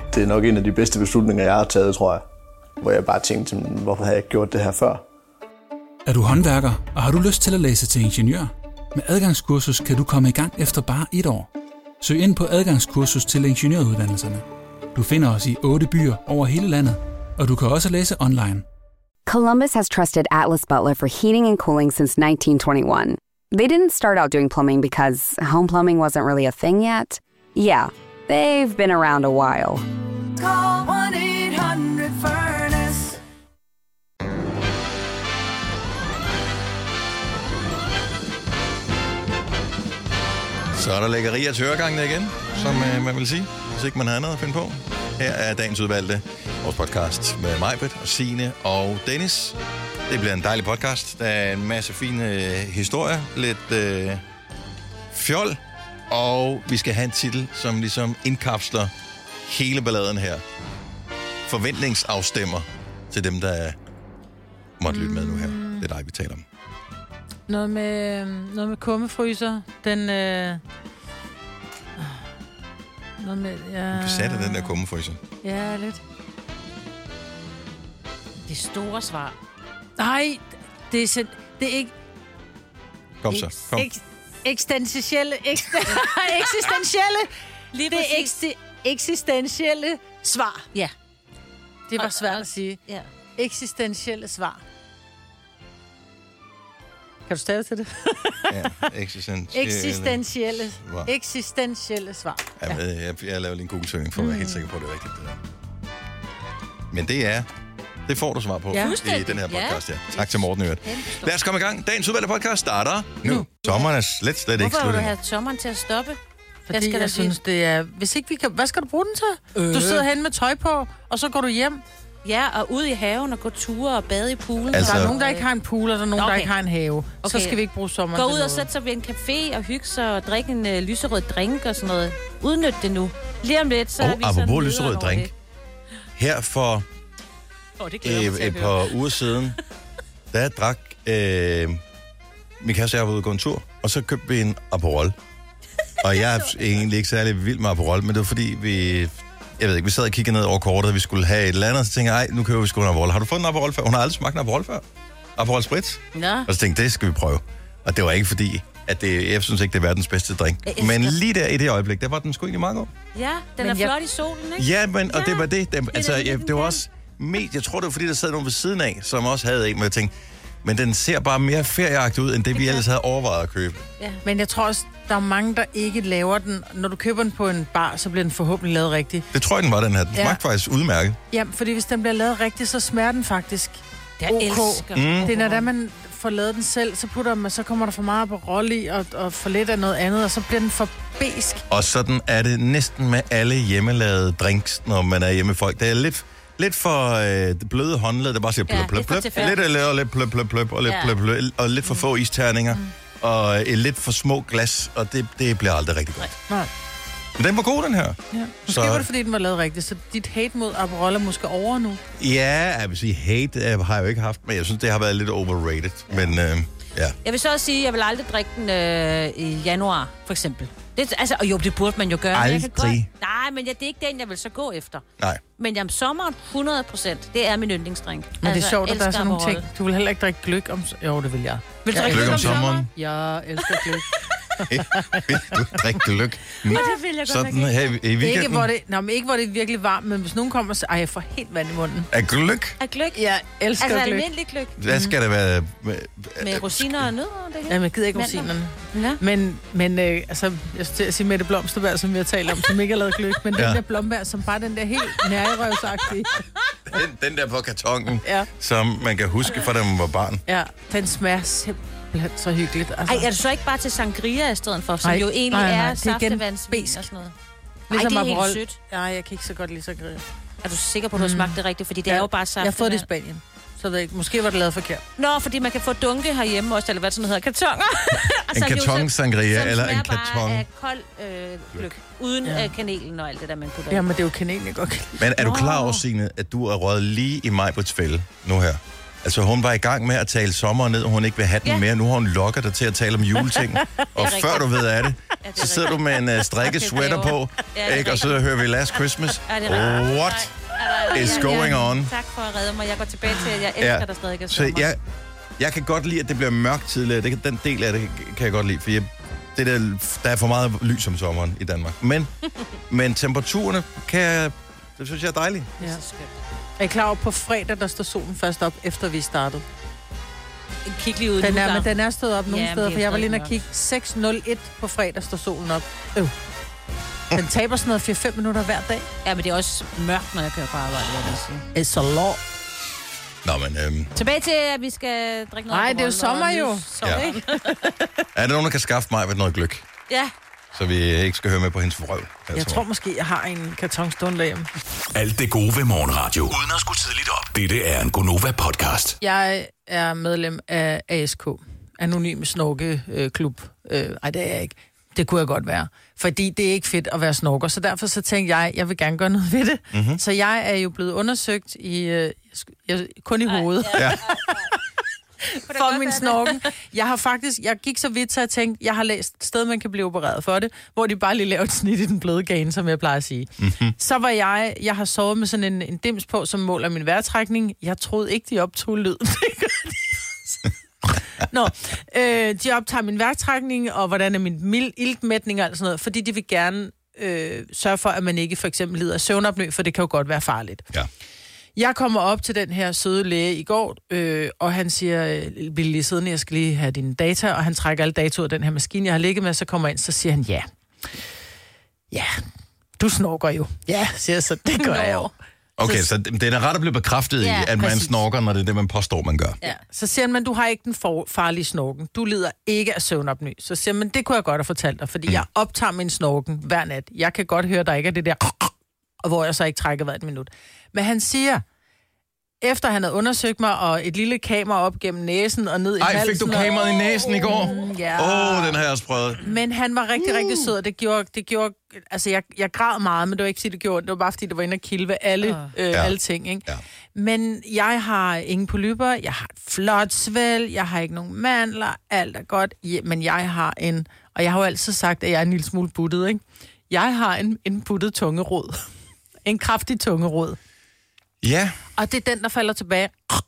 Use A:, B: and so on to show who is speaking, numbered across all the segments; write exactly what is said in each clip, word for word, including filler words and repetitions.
A: Det er nok en af de bedste beslutninger, jeg har taget, tror jeg. Hvor jeg bare tænkte, hvorfor har jeg ikke gjort det her før?
B: Er du håndværker, og har du lyst til at læse til ingeniør? Med adgangskursus kan du komme i gang efter bare et år. Søg ind på adgangskursus til ingeniøruddannelserne. Du finder os i otte byer over hele landet, og du kan også læse online.
C: Columbus has trusted Atlas Butler for heating and cooling since nineteen twenty-one. They didn't start out doing plumbing because home plumbing wasn't really a thing yet. Yeah, they've been around a while.
D: Call one eight hundred furnace.
E: Så er der lækkerier til øregangene igen, som øh, man vil sige, hvis ikke man har andet at finde på. Her er dagens udvalgte, vores podcast med Majbrit og Signe og Dennis. Det bliver en dejlig podcast. Der er en masse fine øh, historier, lidt øh, fjol, og vi skal have en titel, som ligesom indkapsler hele balladen her. Forventningsafstemmer til dem, der måtte lytte med nu her. Det er dig, vi taler om.
F: Noget med, noget med kummefryser. Den... Øh... Noget med... Ja...
E: Du satte den der kummefryser.
F: Ja, lidt.
G: Det store svar.
F: Nej, det er, sind... det er ikke...
E: Kom så, kom.
F: Ek- eksistentielle... Ekst- eksistentielle...
G: Lige
F: det er
G: præcis.
F: eksti- eksistentielle svar.
G: Ja.
F: Det var
G: Og-
F: svært
G: og-
F: at sige.
G: Ja.
F: Eksistentielle svar. Kan du stave til det?
E: Ja, eksistentielle...
F: Eksistentielle,
E: svar.
F: eksistentielle svar.
E: Ja. Jeg, jeg, jeg laver lige en Google-søgning for at være helt sikker på, at det er rigtigt. Det der. Men det er... Det får du svar på
F: Ja.
E: i den her podcast, ja.
G: Ja.
E: Tak til Morten Øret. Lad os komme i gang. Dagens udvalgte podcast starter nu. nu. Sommeren er slet, slet ikke
G: Hvorfor vil
E: slut.
G: du have sommeren til at stoppe? Hvad
F: Fordi
G: skal der
F: jeg synes, det er... Hvis ikke vi kan... Hvad skal du bruge den til? Øh. Du sidder hen med tøj på, og så går du hjem.
G: Ja, og ud i haven og gå ture og bade i poolen.
E: Altså-
F: Der er nogen, der ikke har en pool, og der er nogen, okay. der
G: Okay.
F: ikke har en have. Okay. Så
G: Okay.
F: skal vi ikke bruge sommeren
G: Gå
F: til
G: ud og
F: noget.
G: sætte sig ved en café og hygge sig og drikke en øh, lyserød drink og sådan noget. Udnyt det nu. Lige om lidt, så er
E: Og
G: vi sådan
E: apropos
G: nederen
E: lyserød
G: over
E: drink.
G: det.
E: Her for
G: Åh, det glæder jeg mig til
E: øh,
G: at
E: et
G: høre.
E: par uger siden, der drak øh, min kæreste og jeg var ude og gå en tur, og så købte vi en Aperol. Og jeg er egentlig ikke særlig vild med Aperol, men det var fordi vi... Jeg ved ikke, vi sad og kiggede ned over kortet, og vi skulle have et eller andet, og så tænkte jeg, ej, nu køber vi sgu en Aperol. Har du fået en Aperol før? Hun har aldrig smagt en Aperol før. Aperol Spritz.
G: Nå.
E: Og så tænkte jeg, det skal vi prøve. Og det var ikke fordi, at det, jeg synes ikke, det er verdens bedste drink.
G: Jeg elsker
E: Men
G: det.
E: lige der i det øjeblik, der var den sgu egentlig meget god.
G: Ja, den
F: Men
G: er
F: jeg-
G: flot i solen, ikke?
E: Ja, men, og
G: Ja,
E: det var det. det altså,
G: det,
E: jeg,
G: den
E: det var
G: kan.
E: også mest, jeg tror, det var fordi, der sad nogen ved siden af, som også havde en, hvor jeg tænkte, men den ser bare mere ferieagtig ud, end det, vi ellers havde overvejet at købe.
G: Ja.
F: Men jeg tror også, der er mange, der ikke laver den. Når du køber den på en bar, så bliver den forhåbentlig lavet rigtigt.
E: Det tror jeg, den var, den her. Den
F: Ja.
E: smagte faktisk udmærket.
F: Jamen, fordi hvis den bliver lavet rigtigt, så smager den faktisk.
G: Jeg
F: OK.
G: elsker
E: Mm.
F: Det er, når der man får lavet den selv, så, putter man, så kommer der for meget på rolle i, og, og for lidt af noget andet, og så bliver den for besk.
E: Og sådan er det næsten med alle hjemmelavede drinks, når man er hjemme med folk. Det er lidt, lidt for øh, bløde håndled, der bare siger
G: Ja,
E: pløp, pløp,
G: lidt for
E: pløp.
G: tilfældigt.
E: Lidt, og lidt pløp, pløp, pløp, og lidt
G: Ja.
E: pløp, pløp, og lidt for få isterninger. Mm. Og øh, lidt for små glas, og det, det bliver aldrig rigtig godt.
F: Nej.
E: Men den var god, den her.
F: Ja. Måske
E: Så-
F: var det, fordi den var lavet rigtigt, så dit hate mod Aperol er måske over nu.
E: Ja, jeg vil sige, hate øh, har jeg jo ikke haft, men jeg synes, det har været lidt overrated. Ja. Men øh, ja.
G: Jeg vil så også sige, at jeg vil aldrig drikke den øh, i januar, for eksempel. Det, altså, og jo, det burde man jo gøre. men jeg kan
E: Aldrig.
G: Godt, nej, men ja, det er ikke den, jeg vil så gå efter.
E: Nej.
G: Men jamen, sommeren, hundrede procent, det er min yndlingsdrink.
F: Men altså, det er sjovt, at der er
G: elsker
F: sådan nogle
G: Aperol.
F: ting. Du vil heller ikke drikke gløk om... Jo, det vil jeg. Vil du
G: Ja.
F: drikke
E: Gløgg om sommeren.
F: Jeg elsker gløk.
E: Vil du drikke gløk?
G: det vil jeg godt
E: Sådan
G: nok
E: her i, i
F: Det er ikke,
E: weekenden.
F: hvor det, nej, men ikke, hvor det er virkelig varmt, men hvis nogen kommer og siger, ej, jeg får helt vand i munden.
E: Er gløk?
G: Er gløk?
F: Jeg elsker
G: Altså
F: gløk.
G: almindelig gløk.
E: Hvad skal det være?
G: Med rosiner og nødder og det hele.
F: Jamen, jeg gider ikke
G: Mandler.
F: rosinerne.
G: Ja.
F: Men, men øh, altså, jeg skal til at sige Mette Blomsterberg, som vi har talt om, som ikke har lavet gløk, men
E: Ja.
F: den der Blomberg, som bare den der helt nærrøvsagtige.
E: Den, den der på kartongen,
F: Ja.
E: som man kan huske fra da man var barn.
F: Ja, den smager simpelthen så hyggeligt. Altså.
G: Ej, er du så ikke bare til sangria i stedet for, som
F: Nej,
G: jo egentlig
F: nej, nej,
G: er
F: det er igen
G: saftevandsvin
F: besk.
G: og sådan noget?
F: Ligesom
G: Ej, det er
F: Aperol.
G: helt sødt.
F: Nej, jeg kan ikke så godt lide sangria.
G: Er du sikker på, at du har smagt det rigtigt? Fordi det er jo bare saftevand.
F: Jeg har fået det i Spanien. Så ved jeg ikke. Måske var det lavet forkert.
G: Nå, fordi man kan få dunke herhjemme også, eller hvad sådan noget hedder, kartoner.
E: En karton sangria, eller en
G: Som
E: karton.
G: smager bare af kold øh, gløk, uden
F: Ja.
G: ja. øh, kanelen og alt det der, man putter i.
F: Jamen, det er jo kanelen, jeg godt kan lide.
E: Men er du
G: Nå.
E: klar over, Signe, at du er røget lige i Majbrits fælde nu her? Altså, hun var i gang med at tale sommeren ned, og hun ikke vil have den
G: Ja.
E: mere. Nu har hun lokker dig til at tale om juleting. Og
G: rigtigt.
E: før du ved af det,
G: Ja,
E: så sidder du med en uh, strikket sweater på,
G: ja,
E: ikke? Og så hører vi Last Christmas.
G: Ja, det er rigtigt.
E: What
G: Ja,
E: is
G: ja,
E: going
G: ja.
E: on?
G: Tak for at redde mig. Jeg går tilbage til, at jeg elsker,
E: Ja.
G: der stadig er
E: Så
G: sommer.
E: jeg, jeg kan godt lide, at det bliver mørkt tidligere. Det, kan- den del af det kan jeg godt lide, for jeg, det der, der er for meget lys om sommeren i Danmark. Men, men temperaturerne kan jeg, det synes jeg er dejligt.
F: Ja. Er I klar over, på fredag, der står solen først op, efter vi startede?
G: Kig lige ud
F: Den
G: nu,
F: er,
G: der.
F: men den er stået op nogle
G: Ja, men
F: steder,
G: det er
F: for jeg var lige
G: stadig
F: inde og kigge. seks nul et på fredag står solen op. Øh. Den taber sådan noget fire fem minutter hver dag.
G: Ja, men det er også mørkt, når jeg kører på arbejde, jeg vil sige.
F: It's a lot.
E: Nå, men øhm,
G: Tilbage til, at vi skal drikke noget
F: Nej, det er jo
G: alkohol
F: sommer
G: og
F: jo.
G: nys sommer.
E: Ja.
G: Ikke?
E: er der nogen, der kan skaffe mig med noget gløk,
G: Ja.
E: så vi ikke skal høre med på hendes vrøvl?
F: Jeg tror måske, jeg har en karton stående derhjemme.
H: Alt det gode ved morgenradio. Uden at skulle tidligt op. Dette er en Gonova-podcast.
F: Jeg er medlem af A S K, Anonym Snorkeklub. Øh, ej, det er jeg ikke. Det kunne jeg godt være. Fordi det er ikke fedt at være snorker, så derfor så tænkte jeg, jeg vil gerne gøre noget ved det. Mm-hmm. Så jeg er jo blevet undersøgt i, øh, jeg, kun i hovedet.
E: Ja.
F: For min snorken. Jeg har faktisk, jeg gik så vidt, så jeg tænkte, jeg har læst et sted, man kan blive opereret for det, hvor de bare lige laver et snit i den bløde gane, som jeg plejer at sige. Mm-hmm. Så var jeg, jeg har sovet med sådan en, en dims på, som måler min vejrtrækning. Jeg troede ikke, de optog lyden. Det gør de også. Nå, øh, de optager min vejrtrækning, og hvordan er min mild, iltmætning og alt sådan noget, fordi de vil gerne øh, sørge for, at man ikke for eksempel lider af søvnopnø, for det kan jo godt være farligt.
E: Ja.
F: Jeg kommer op til den her søde læge i går, øh, og han siger, vil lige siddende, jeg skal lige have dine data, og han trækker alle data ud af den her maskine, jeg har ligget med, så kommer jeg ind, så siger han, ja, ja, du snorker jo. Ja, siger jeg så, det gør jeg jo.
E: Okay, så det er da ret at blive bekræftet
G: Ja,
E: i, at man
F: præcis.
E: snorker, når det er det, man påstår, man gør.
F: Ja, så siger han, men du har ikke den for, farlige snorken. Du lider ikke af søvnopnø. Så siger han, men det kunne jeg godt have fortalt dig, fordi mm. jeg optager min snorken hver nat. Jeg kan godt høre, der ikke er det der, og hvor jeg så ikke trækker hver et minut. Men han siger, efter han havde undersøgt mig, og et lille kamera op gennem næsen og ned i
E: Ej,
F: halsen.
E: fik du kameraet i næsen i går? Åh,
F: Ja.
E: oh, den har jeg også prøvet.
F: Men han var rigtig, rigtig sød, og det gjorde, det gjorde altså jeg, jeg græd meget, men det var ikke fordi, det gjorde, det var bare fordi, det var inde og kilde alle, øh,
E: Ja.
F: alle ting, ikke?
E: Ja.
F: Men jeg har ingen polypper, jeg har et flot svælg, jeg har ikke nogen mandler, alt er godt, ja, men jeg har en, og jeg har jo altid sagt, at jeg er en lille smule buttet, ikke? Jeg har en, en buttet tungerod. En kraftig tungerod.
E: Ja,
F: Og det er den, der falder tilbage.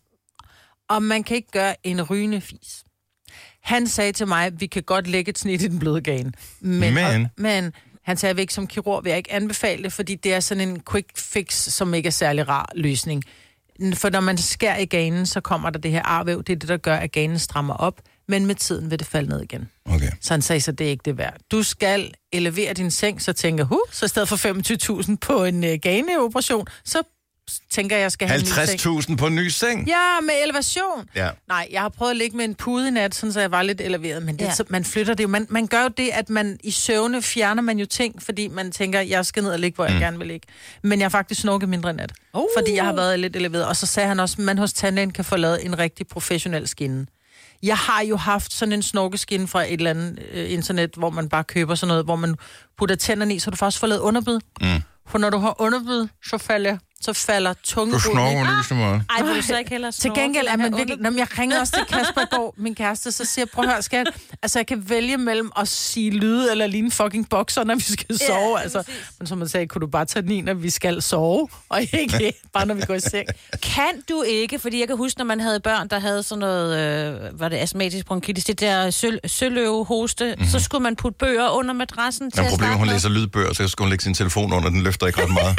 F: Og man kan ikke gøre en rygende fis. Han sagde til mig, at vi kan godt lægge et snit i den bløde gane. Men,
E: Men?
F: Og, men han sagde, at ikke som kirurg vil jeg ikke anbefale det, fordi det er sådan en quick fix, som ikke er særlig rar løsning. For når man skærer i ganen, så kommer der det her arvæv. Det er det, der gør, at ganen strammer op. Men med tiden vil det falde ned igen.
E: okay.
F: Så han sagde, så det er ikke det værd. Du skal elevere din seng, så tænker hu, så i stedet for femogtyve tusind på en uh, ganeoperation, så tænker jeg, jeg skal have en ny
E: halvtreds
F: seng.
E: tusind på en ny seng?
F: Ja, med elevation.
E: Ja.
F: Nej, jeg har prøvet at ligge med en pude i nat, sådan så jeg var lidt eleveret, men det,
G: Ja.
F: så, man flytter det jo. Man, man gør jo det, at man i søvne fjerner man jo ting, fordi man tænker, jeg skal ned og ligge, hvor jeg
E: Mm.
F: gerne vil ligge. Men jeg har faktisk snorket mindre i nat,
G: Uh.
F: fordi jeg har været lidt eleveret. Og så sagde han også, at man hos tandlægen kan få lavet en rigtig professionel skinne. Jeg har jo haft sådan en snorkeskinne fra et eller andet øh, internet, hvor man bare køber sådan noget, hvor man putter tænderne i, så du faktisk får lavet underbid.
E: Mm.
F: For når du har underbid, så falder, så falder
E: Du
F: tungeroden.
E: snorker lige så meget.
G: Ej, vil du så ikke hellere
F: Til
G: snorke
F: gengæld er
G: eller
F: man
G: have
F: virkelig... Når jeg ringer også til Kasper i går, min kæreste, så siger jeg, prøv at høre, skat, altså jeg kan vælge mellem at sige lyde eller ligne fucking bokser, når vi skal sove.
G: Ja,
F: Altså, men som man sagde, kunne du bare tage den i, når vi skal sove, og ikke bare når vi går i seng.
G: Kan du ikke, fordi jeg kan huske, når man havde børn, der havde sådan noget, øh, var det astmatisk bronkitis, det der søl, søløvehoste, mm-hmm. så skulle man putte bøger under madrassen til
E: Men
G: at
E: problemet,
G: starte
E: hun
G: med.
E: læser lydbøger, så skal hun lægge sin telefon under, den løfter ikke ret meget.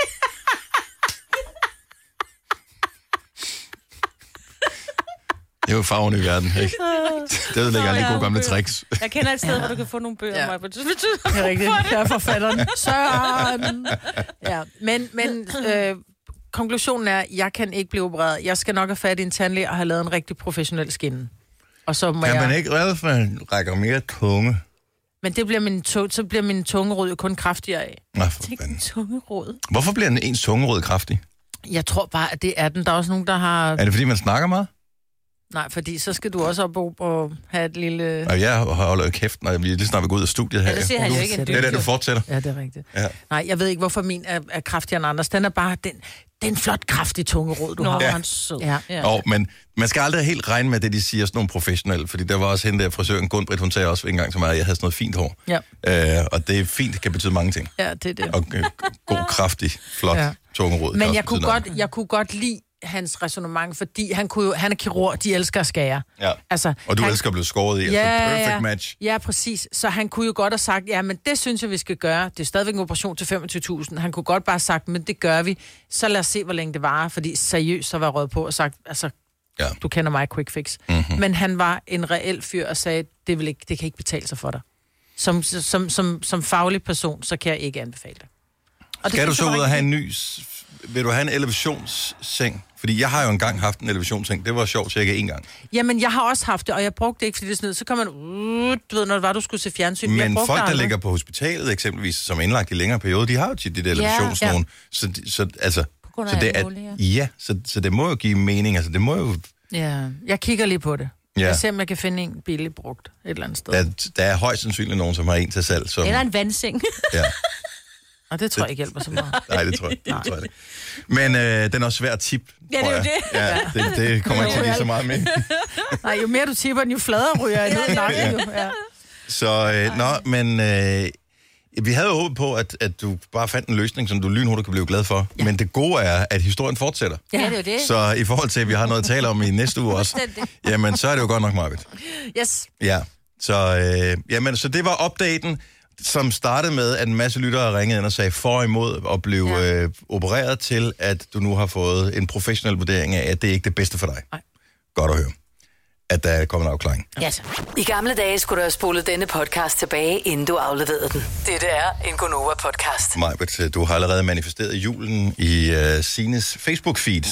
E: Det er jo farven i verden, ikke? Det ødelægger alle de gode gamle tricks.
G: Jeg kender et sted, hvor du kan få nogle bøger.
F: Ja.
G: Ja.
F: Det er rigtigt. Jeg er forfatteren. Søren! Ja, men, men øh, konklusionen er, at jeg kan ikke blive opereret. Jeg skal nok have fat i en tandlæge og have lavet en rigtig professionel skinne. Og så må
E: Kan
F: jeg...
E: man ikke redde, for man rækker mere tunge?
F: Men det bliver min to... så bliver min tungerod jo kun kraftigere af.
E: Nå, for fanden.
G: Tungeråd.
E: Hvorfor bliver den ens tungerød kraftig?
F: Jeg tror bare, at det er den. Der er også nogen, der har...
E: Er det, fordi man snakker meget?
F: Nej, fordi så skal du også op og, og have et lille...
E: Og jeg holder jo kæft, når vi lige snart vil gå ud af studiet her.
G: Ja, det siger han jo ikke en
E: Det er
G: dyb.
E: det, du fortsætter.
F: Ja, det er rigtigt.
E: Ja.
F: Nej, jeg ved ikke, hvorfor min er, er kraftigere end andres. Den er bare... Den, det er en flot, kraftig tungerod, du
G: Nå,
F: har.
G: ja. Han sød.
F: Ja.
G: Ja.
E: Og, men man skal aldrig helt regne med det, de siger, sådan nogle professionelle, fordi der var også hende der frisøren Gunbritt, hun sagde også en gang til mig, at jeg havde sådan noget fint hår.
F: Ja.
E: Øh, og det er fint, det kan betyde mange ting.
F: Ja, det er det.
E: Og øh, god, kraftig, flot ja. tungerod.
F: Men jeg kunne, godt, jeg kunne godt lide hans resonemang, fordi han, kunne jo, han er kirurg, de elsker at skære.
E: Ja.
F: Altså,
E: og du
F: han,
E: elsker at blive skåret i,
F: ja,
E: altså perfect
F: ja,
E: match.
F: Ja, præcis. Så han kunne jo godt have sagt, ja, men det synes jeg, vi skal gøre. Det er stadigvæk en operation til femogtyve tusind. Han kunne godt bare have sagt, men det gør vi. Så lad os se, hvor længe det varer. Fordi seriøst, så var jeg rød på og sagt, altså, ja. Du kender mig, quick fix. Mm-hmm. Men han var en reel fyr og sagde, det, vil ikke, det kan ikke betale sig for dig. Som, som, som, som faglig person, så kan jeg ikke anbefale det. Og
E: skal
F: det
E: du så ud og have en ny... Vil du have en elevationsseng? Fordi jeg har jo engang haft en elevationsseng. Det var sjovt cirka en gang.
F: Jamen, jeg har også haft det, og jeg brugte det ikke, fordi det er sådan noget. Så kan man... Uh, du ved, når det var, du skulle se fjernsyn.
E: Men folk, der ligger på hospitalet eksempelvis, som er indlagt i længere periode, de har jo tit de der elevationsnogen. Ja, ja. Så, så, altså, så det er... Ja, så, så det må jo give mening. Altså, det må jo...
F: Ja, jeg kigger lige på det.
E: Ja.
F: Jeg ser, om jeg kan finde en billig brugt et eller andet sted.
E: Der, der er højst sandsynligt nogen, som har en til salg. Som...
G: Eller en vandseng.
E: Ja.
F: Og det tror jeg ikke hjælper så meget.
E: Nej, det tror jeg, det tror jeg ikke. Men øh, den er også svær at tippe,
G: ja, det er jo det.
E: Ja, det, det kommer ikke til lige så meget med.
F: Nej, jo mere du tipper den, jo fladere ryger jeg ned i nakken. Ja.
E: Så, øh, nå, men øh, vi havde jo håbet på, at, at du bare fandt en løsning, som du lynhurtigt kan blive glad for. Ja. Men det gode er, at historien fortsætter.
G: Ja, det er jo det.
E: Så i forhold til, at vi har noget at tale om i næste uge også, jamen så er det jo godt nok meget vidt.
F: Yes.
E: Ja, så, øh, jamen, så det var updaten, som startede med, at en masse lyttere ringede ind og sagde for og imod og blev ja. øh, opereret til, at du nu har fået en professionel vurdering af, at det er ikke det bedste for dig.
F: Nej.
E: Godt at høre, at der er kommet en afklaring.
I: Ja, så. I gamle dage skulle du have spolet denne podcast tilbage, inden du afleverede den. Dette er en Gonova-podcast.
E: Majbert, du har allerede manifesteret julen i uh, Sines Facebook-feed.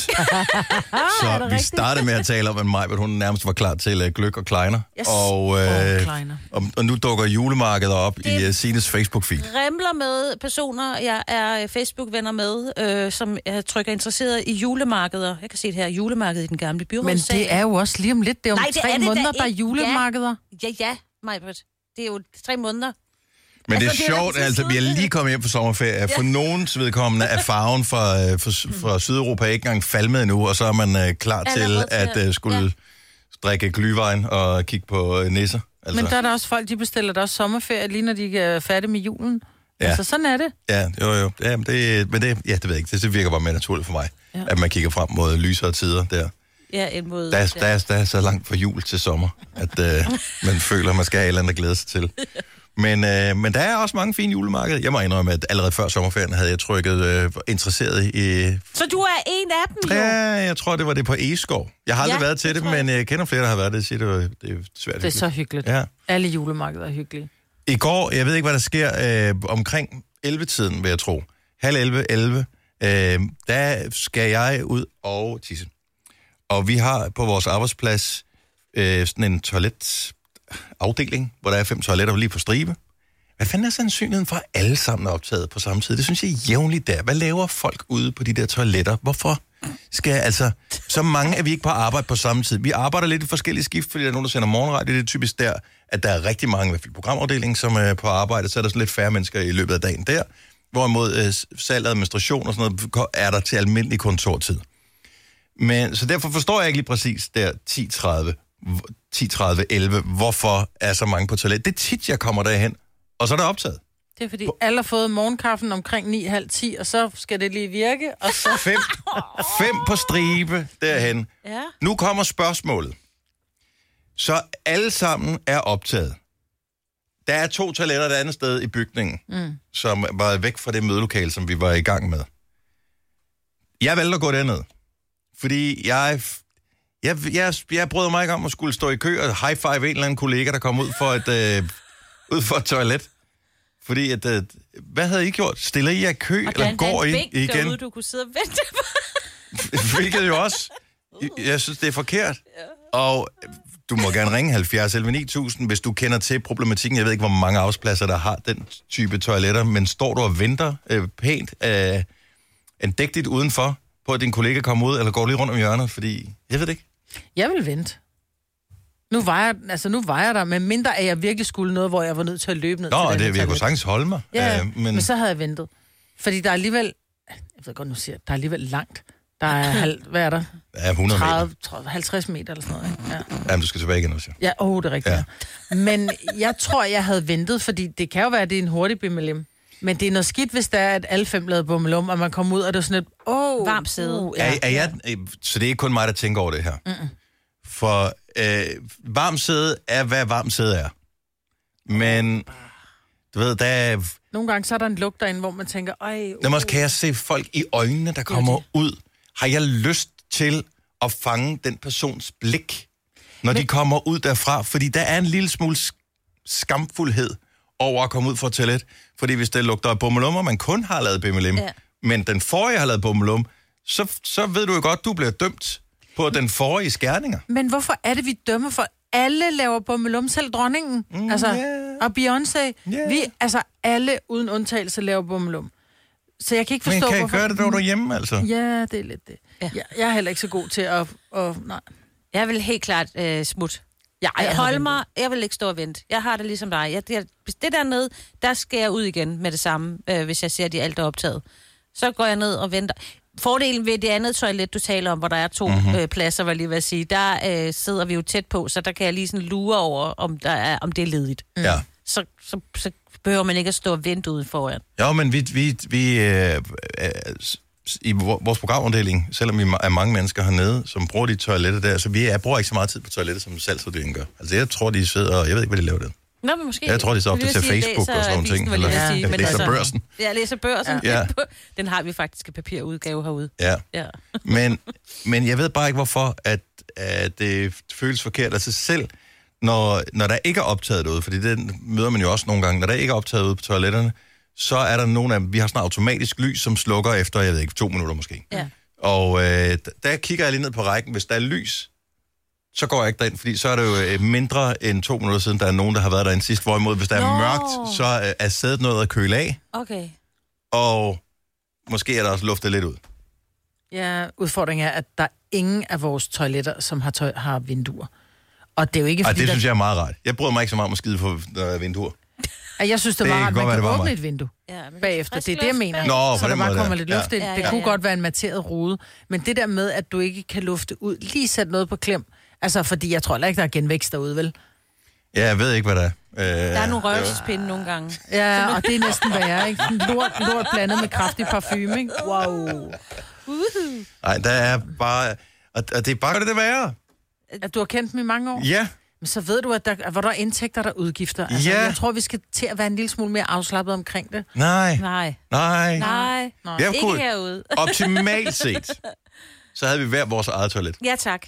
E: Så vi startede med at tale om, at Majbert, hun nærmest var klar til uh, gløk og kleiner.
F: Yes.
E: Og, uh,
F: oh, kleiner.
E: og, og nu dukker julemarkedet op det i uh, Sines Facebook-feed.
G: Remler med personer, jeg er Facebook-venner med, øh, som jeg trykker interesseret i julemarkeder. Jeg kan se det her, julemarkedet i den gamle byrådssal.
F: Men det er jo også lige om lidt. Det er jo
G: Nej,
F: om
G: det
F: tre
G: er det
F: måneder,
G: da
F: der er
G: ikke.
F: julemarkeder.
G: Ja, ja, ja Majbert. Det er jo tre måneder.
E: Men det er
G: Altså, det er
E: sjovt,
G: lang tid
E: altså vi er
G: siden.
E: lige kommet hjem fra sommerferie. For nogens vedkommende er farven fra, øh, fra, fra Sydeuropa ikke engang falmet endnu, og så er man uh, klar til
G: Allerede til
E: at
G: at-
E: uh, skulle
G: ja.
E: drikke glühwein og kigge på uh, nisser. Altså,
F: Men der er der også folk, de bestiller der også sommerferie, lige når de er færdige med julen.
E: Ja.
F: Altså, sådan er det.
E: Ja, jo jo. Ja, men det, men det, ja, det ved jeg ikke. Det, det virker bare mere naturligt for mig, ja. At man kigger frem mod lysere tider der.
G: Ja, en måde.
E: Der er, der, er, der er så langt fra jul til sommer, at uh, man føler, at man skal have et eller andet at glæde sig til. Men, øh, men der er også mange fine julemarkeder. Jeg må indrømme, at allerede før sommerferien havde jeg trykket øh, interesseret i...
G: Så du er en af dem, jo?
E: Ja, jeg tror, det var det på Egeskov. Jeg har aldrig
G: Ja,
E: været til
G: det
E: det,
G: tror jeg.
E: men jeg kender flere, der har været det. Jeg siger, det, var, det er svært
F: Det er så hyggeligt.
E: Ja.
F: Alle julemarkeder er hyggelige.
E: I går, jeg ved ikke, hvad der sker, øh, omkring elleve-tiden, vil jeg tro. Halv elleve, elleve, øh, der skal jeg ud og tisse. Og vi har på vores arbejdsplads øh, sådan en toiletafdeling, hvor der er fem toiletter lige på stribe. Hvad fanden er sandsynligheden for, at alle sammen er optaget på samme tid? Det synes jeg er jævnligt der. Hvad laver folk ude på de der toiletter? Hvorfor skal altså... Så mange er vi ikke på arbejde på samme tid. Vi arbejder lidt i forskellige skift, fordi der er nogen, der sender morgenradio. Det er typisk der, at der er rigtig mange, i hvert fald programafdelingen, som er på arbejde. Så er der sådan lidt færre mennesker i løbet af dagen der. Hvorimod øh, salg, administration og sådan noget, er der til almindelig kontortid. Men, så derfor forstår jeg ikke lige præcis der ti tredive, ti tredive, elleve, hvorfor er så mange på toilet. Det er tit, jeg kommer derhen, og så er der optaget.
F: Det er fordi, alle har fået morgenkaffen omkring ni halv ti, og så skal det lige virke, og så...
E: Fem, fem på stribe derhen.
G: Ja.
E: Nu kommer spørgsmålet. Så alle sammen er optaget. Der er to toiletter et andet sted i bygningen, mm. som var væk fra det mødelokale, som vi var i gang med. Jeg valgte at gå derned, fordi jeg, jeg, jeg, jeg brød mig ikke om at skulle stå i kø og high-five en eller anden kollega, der kom ud for et, øh, ud for et toilet. Fordi, at, øh, hvad havde I gjort? Stiller I jer kø,
G: Og
E: eller går I igen?
G: derude, du kunne sidde og vente på.
E: Hvilket jo også, jeg synes, det er forkert. Og du må gerne ringe halvfjerds elleve ni tusind, hvis du kender til problematikken. Jeg ved ikke, hvor mange arbejdspladser, der har den type toiletter, men står du og venter øh, pænt, øh, andægtigt udenfor, på at din kollega kommer ud, eller går lige rundt om hjørnet, fordi, jeg ved det ikke.
F: Jeg vil vente. Nu var jeg, altså nu var jeg der, men mindre at jeg virkelig skulle noget, hvor jeg var nødt til at løbe ned
E: Nå,
F: til
E: det
F: den
E: jeg kunne
F: toilet.
E: sagtens holde mig.
F: Ja,
E: øh,
F: men... men så havde jeg ventet. Fordi der er alligevel Jeg ved godt, nu siger jeg, der er alligevel langt. Der er, halv, hvad er der?
E: Ja, hundrede
F: tredive, tredive, halvtreds meter eller sådan noget, ikke? Ja.
E: Jamen, du skal tilbage igen også.
F: Ja, åh, oh, det er rigtigt. Ja. Men jeg tror, jeg havde ventet, fordi det kan jo være, at det er en hurtig B M L M. Men det er noget skidt, hvis der er, at alle fem lavede bummelum, og man kommer ud, og det er sådan et, åh, oh,
G: varmt sæde.
F: Uh, ja.
E: er, er jeg, så det er ikke kun mig, der tænker over det her. Mm-mm. For øh, varmt sæde er, hvad varmt sæde er. Men, du ved, der er...
F: Nogle gange så er der en lugt derinde, hvor man tænker, ej... Uh.
E: Jamen, kan jeg se folk i øjnene, der kommer ud? Har jeg lyst til at fange den persons blik, når Men... de kommer ud derfra? Fordi der er en lille smule skamfuldhed over at komme ud fra toilet. Fordi hvis det lugter af bummelum, og man kun har lavet B M L M, ja. men den forrige har lavet bummelum, så, så ved du jo godt, du bliver dømt på den forrige skærninger.
F: Men hvorfor er det, vi dømmer for? Alle laver bummelum, selv dronningen. Mm, altså, yeah. Og Beyoncé. Yeah. Vi, altså, alle uden undtagelse laver bummelum. Så jeg kan ikke forstå,
E: hvorfor... Men kan
F: hvorfor...
E: gøre det, når du er hjemme, altså?
F: Ja, det er lidt det. Ja. Jeg, jeg er heller ikke så god til at... at nej.
G: Jeg vil helt klart øh, smut. Ja, jeg holder mig, jeg vil ikke stå og vente. Jeg har det ligesom dig. Jeg, det, det dernede, der skal jeg ud igen med det samme, øh, hvis jeg ser, at de alt er optaget. Så går jeg ned og venter. Fordelen ved det andet toilet, du taler om, hvor der er to mm-hmm. øh, pladser, var lige ved at sige, der øh, sidder vi jo tæt på, så der kan jeg lige sådan lure over, om, der er, om det er ledigt.
E: Mm. Ja.
G: Så, så, så behøver man ikke at stå og vente ude foran.
E: Ja, men vi... vi, vi øh, øh, i vores programafdeling, selvom vi er mange mennesker hernede, som bruger de toiletter der, så vi er, bruger ikke så meget tid på toilettet, som salgsafdelingen gør. Altså, jeg tror, de sidder, og jeg ved ikke, hvad de laver der.
G: Nå, men måske...
E: Jeg tror, de så ofte til Facebook
G: læser,
E: og sådan nogle ting.
G: Eller
E: jeg
G: sige,
E: læser
G: altså,
E: Børsen.
G: Jeg læser Børsen.
E: Ja.
G: Den har vi faktisk en papirudgave herude.
E: Ja.
G: ja.
E: men, men jeg ved bare ikke, hvorfor at, at det føles forkert. Altså selv, når, når der ikke er optaget ude, fordi det møder man jo også nogle gange, når der ikke er optaget ude på toiletterne, så er der nogle af vi har sådan automatisk lys, som slukker efter, jeg ved ikke, to minutter måske.
G: Ja.
E: Og øh, der kigger jeg lige ned på rækken. Hvis der er lys, så går jeg ikke derind, fordi så er det jo øh, mindre end to minutter siden, der er nogen, der har været derinde sidst. Hvorimod, hvis der er
G: Nå.
E: mørkt, så øh, er sædet noget at køle af.
G: Okay.
E: Og måske er der også luftet lidt ud.
F: Ja, udfordringen er, at der er ingen af vores toiletter, som har, tøj- har vinduer. Og det er jo ikke,
E: Ej,
F: fordi
E: det
F: der...
E: synes jeg er meget rart. Jeg bryder mig ikke så meget om at skide på, når der er vinduer.
F: Jeg synes, det var rart, at man kan åbne et vindue
G: ja,
F: bagefter. Det er det, jeg mener.
E: Nå,
F: så der bare kommer lidt luft
E: ja.
F: ind.
G: Ja,
F: Det
G: ja,
F: kunne
G: ja.
F: godt være en materet rude. Men det der med, at du ikke kan lufte ud, lige sætte noget på klem. Altså, fordi jeg tror heller ikke, der er genvækst derude, vel?
E: Ja, jeg ved ikke, hvad der er. Øh,
G: der er nogle røgelsespinde nogle gange.
F: Ja, og det er næsten, hvad jeg er, ikke? Lort, lort blandet med kraftig parfume, ikke? Wow.
E: Nej, der er bare... Og, og det er bare det værre.
F: At du har kendt dem i mange år?
E: Ja.
F: Men så ved du, at der, hvor der er indtægter, der er udgifter. Altså,
E: Ja.
F: Jeg tror, vi skal til at være en lille smule mere afslappet omkring det.
E: Nej.
G: Nej.
E: Nej.
G: Nej.
F: Nej.
E: Jeg
G: Ikke
E: kunne,
G: herude.
E: optimalt set, så havde vi hver vores eget toilet.
G: Ja, tak.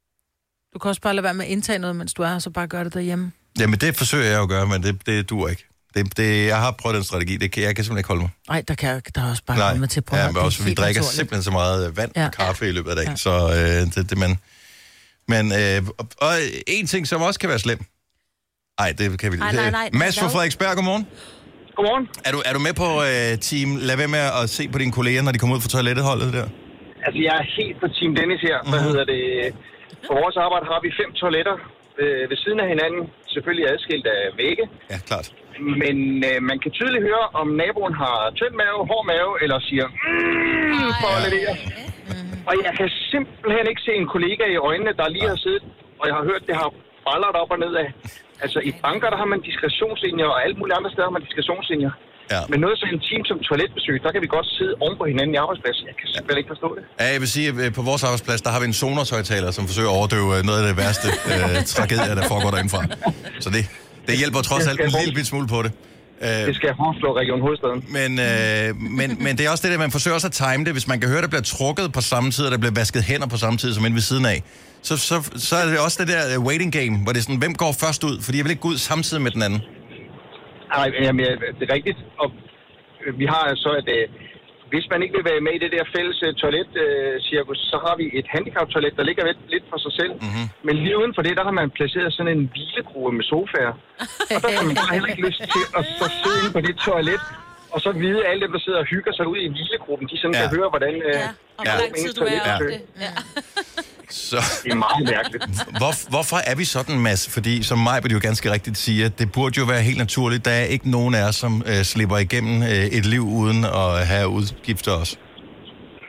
F: Du kan også bare lade være med at indtage noget, mens du er her, så bare gøre det derhjemme.
E: Jamen, det forsøger jeg jo at gøre, men det, det duer ikke. Det, det, jeg har prøvet den strategi. Det kan, jeg kan simpelthen ikke holde mig.
F: Nej, der kan der er også bare
E: Nej.
F: komme til at prøve.
E: Ja,
F: at
E: men
F: det
E: også,
F: er
E: vi
F: helt
E: drikker
F: naturligt.
E: simpelthen så meget vand
F: Ja.
E: og kaffe i løbet af dagen.
F: Ja.
E: Så øh, det, det man... Men, øh, og, og en ting, som også kan være slem. Nej, det kan vi
G: Nej,
E: lige.
G: nej, nej.
E: Mads fra Frederiksberg, godmorgen.
J: Godmorgen.
E: Er du, er du med på øh, team? Lad være med at se på dine kolleger, når de kommer ud fra toilettet, holdet der?
J: Altså, jeg er helt på Team Dennis her. Hvad hedder det? På vores arbejde har vi fem toiletter ved, ved siden af hinanden. Selvfølgelig adskilt af vægge.
E: Ja, klart.
J: Men øh, man kan tydeligt høre, om naboen har tynd mave, hård mave, eller siger mm, for at levere. Og jeg kan simpelthen ikke se en kollega i øjnene, der lige har siddet, og jeg har hørt, det har balleret op og ned af. Altså, i banker, der har man diskretionslinjer, og alle mulige andre steder har man diskretionslinjer.
E: Ja.
J: Men noget så intimt som toiletbesøg, der kan vi godt sidde oven på hinanden i arbejdspladsen. Jeg kan simpelthen ikke forstå det.
E: Ja, jeg vil sige, at på vores arbejdsplads, der har vi en Sonos-højtaler, som forsøger at overdøve noget af det værste øh, tragedier, der foregår derindefra. Så det, det hjælper trods alt en lille bit smule på det.
J: Det skal hårdslå Region Hovedstaden.
E: Men, øh, men, men det er også det, at man forsøger også at time det. Hvis man kan høre, at der bliver trukket på samme tid, og der bliver vasket hænder på samme tid, som inde ved siden af, så, så, så er det også det der waiting game, hvor det er sådan, hvem går først ud? Fordi jeg vil ikke gå ud samtidig med den anden.
J: Nej, jamen, det er rigtigt. Og vi har så, at øh, hvis man ikke vil være med i det der fælles uh, toilet-cirkus, uh, så har vi et handicap-toilet, der ligger lidt, lidt for sig selv. Mm-hmm. Men lige uden for det, der har man placeret sådan en hvilegruppe med sofaer. Og der har man bare heller ikke lyst til at så sidde inde på det toilet, og så vide, at alle dem, der sidder og hygger sig ud i hvilegruppen, de sådan ja. kan høre, hvordan... Uh,
G: ja, og hvor lang tid du er om det. Ja.
E: Så,
J: det er meget mærkeligt.
E: Hvor, hvorfor er vi sådan, Mads? Fordi, som Majbert jo ganske rigtigt siger, det burde jo være helt naturligt. Der er ikke nogen af os, som øh, slipper igennem øh, et liv uden at have udgifter også.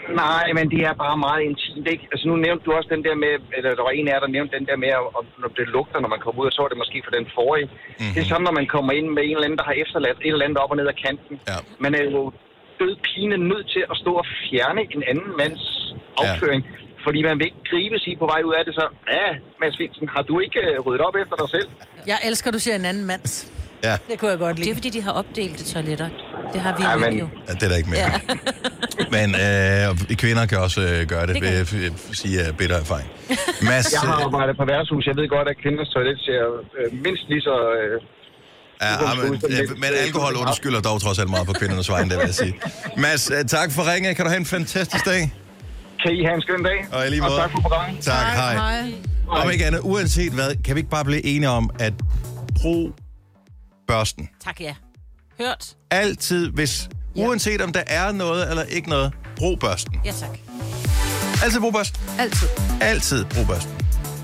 J: Nej, men det er bare meget intimt, ikke? Altså nu nævnte du også den der med, eller der var en af jer, der nævnte den der med, at når det lugter, når man kommer ud, og så er det måske for den forrige. Mm-hmm. Det er sådan, når man kommer ind med en eller anden, der har efterladt et eller andet op og ned ad kanten. Ja. Man er jo død pine nødt til at stå og fjerne en anden mands afføring, ja. Fordi man vil ikke gribe sig på vej ud af det, så ja, Mads Finsen, har du ikke uh, ryddet op efter dig selv?
F: Jeg elsker, du siger en anden mands.
E: Ja.
F: Det kunne jeg godt lide.
G: Det er, fordi de har opdelte toiletter. Det har vi
J: ja, men...
G: jo.
E: Ja, det er der ikke mere. Ja. Men øh, kvinder kan også øh, gøre det, det vil jeg sige af bitter erfaring. Mads,
J: jeg har arbejdet på værtshus. Jeg ved godt, at kvinders toilet ser øh, mindst lige så... Øh,
E: ja, men, ja, men alkohol undskylder dog trods alt meget på kvindernes vejen, det vil jeg sige. Mads, øh, tak for ringen. Kan du have en fantastisk dag?
J: Kan I have en skøn dag?
E: Og, lige og
J: tak for programmet.
E: Tak, tak, hej. hej. Om ikke andet, uanset hvad, kan vi ikke bare blive enige om, at brug børsten.
G: Tak, ja. Hørt.
E: Altid, hvis, ja. Uanset om der er noget eller ikke noget, brug børsten.
G: Ja, tak.
E: Altid brug børsten.
F: Altid.
E: Altid brug børsten.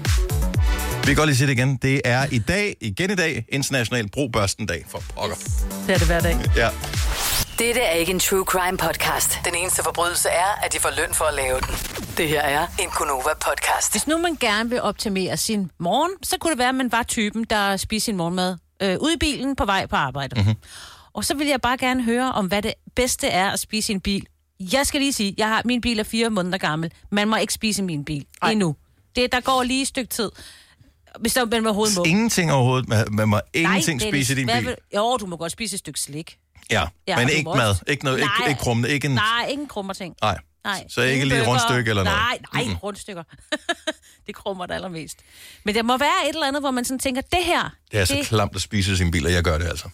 E: Vi kan godt lige sige det igen. Det er i dag, igen i dag, international brug børsten-dag for pokker.
F: Det er det hver dag.
E: Ja.
I: Dette er ikke en true crime podcast. Den eneste forbrydelse er, at de får løn for at lave den. Det her er en Gonova podcast.
G: Hvis nu man gerne vil optimere sin morgen, så kunne det være, at man var typen, der spiser sin morgenmad øh, ude i bilen på vej på arbejde. Mm-hmm. Og så vil jeg bare gerne høre om, hvad det bedste er at spise i en bil. Jeg skal lige sige, jeg har min bil er fire måneder gammel. Man må ikke spise min bil Ej. endnu. Det, der går lige et stykke tid. Hvis der man overhovedet må.
E: Ingenting overhovedet. Man, man må ingenting
G: Nej,
E: spise i din bil.
G: Vil, jo, du må godt spise et stykke slik.
E: Ja, ja men ikke mad.
G: Også.
E: Ikke noget, ikke, ikke krumme. Ikke en...
G: Nej, ikke en krummer ting.
E: Nej.
G: Nej.
E: Så ikke lige et rundstykke eller noget?
G: Nej, nej, mm-hmm. rundstykker. Det krummer det allermest. Men der må være et eller andet, hvor man sådan tænker, det her...
E: Det er det... så klamt at spise sin bil, og jeg gør det altså.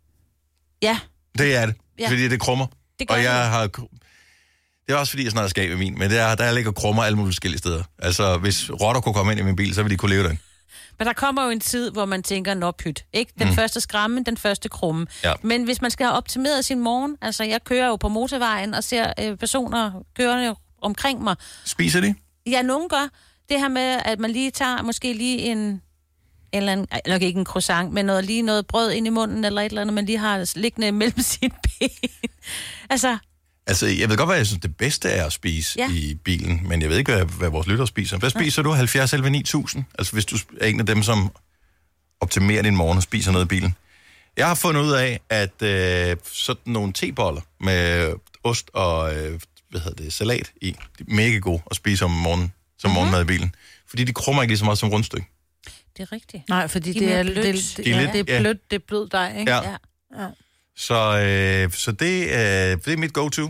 G: Ja.
E: Det er det, ja. Fordi det krummer.
G: Det gør
E: og jeg
G: det.
E: har... Det er også fordi, jeg snart skal af med min, men der, der ligger krummer alle mulige forskellige steder. Altså, hvis rotter kunne komme ind i min bil, så ville de kunne leve den.
G: Men der kommer jo en tid, hvor man tænker, nå pyt, ikke? Den mm. første skræmme, den første krumme. Ja. Men hvis man skal have optimeret sin morgen, altså jeg kører jo på motorvejen og ser øh, personer kørende omkring mig.
E: Spiser de?
G: Ja, nogen gør. Det her med, at man lige tager måske lige en, eller en, nok ikke en croissant, men noget, lige noget brød ind i munden, eller et eller andet, man lige har liggende mellem sine ben. altså...
E: Altså, jeg ved godt, hvad jeg synes, det bedste er at spise ja. i bilen, men jeg ved ikke, hvad, hvad vores lyttere spiser. Hvad spiser du? halvfjerds elleve ni tusind? Altså, hvis du er en af dem, som optimerer din morgen og spiser noget i bilen. Jeg har fundet ud af, at øh, sådan nogle teboller med ost og øh, hvad hedder det, salat i, de er mega gode at spise om morgenen, som mm-hmm. morgenmad i bilen. Fordi de krummer ikke lige så meget som rundstykke.
G: Det er rigtigt.
F: Nej, fordi de det, er, det, det, det,
E: de er lidt,
F: det er blødt, det er blød dej, ikke?
E: Ja. ja. ja. Så, øh, så det, øh, det er mit go-to.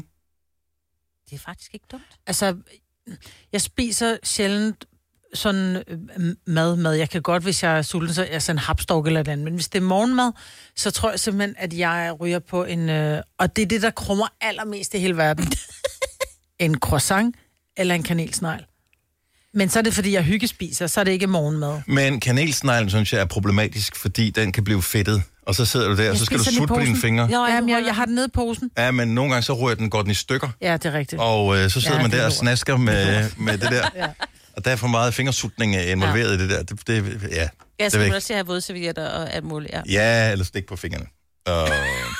G: Det er faktisk ikke dumt.
F: Altså, jeg spiser sjældent sådan øh, mad, mad. Jeg kan godt, hvis jeg er sulten, så er sådan en hapstork eller andet. Men hvis det er morgenmad, så tror jeg simpelthen, at jeg ryger på en... Øh, og det er det, der krummer allermest i hele verden. En croissant eller en kanelsnegl. Men så er det, fordi jeg hyggespiser, så er det ikke morgenmad.
E: Men kanelsneglen, synes jeg, er problematisk, fordi den kan blive fedtet. Og så sidder du der, og så skal du sutte på dine fingre.
F: Jo, jamen, jeg, jeg har den nede i posen.
E: Ja, men nogle gange så rører den, går den i stykker.
F: Ja, det er rigtigt.
E: Og øh, så sidder ja, man der og snasker med, med det der. Ja. Og der er for meget fingersutning involveret ja. i det der. Det, det, ja,
G: jeg skal også have vådservietter og alt muligt, ja.
E: Ja, eller stik på fingrene. Og...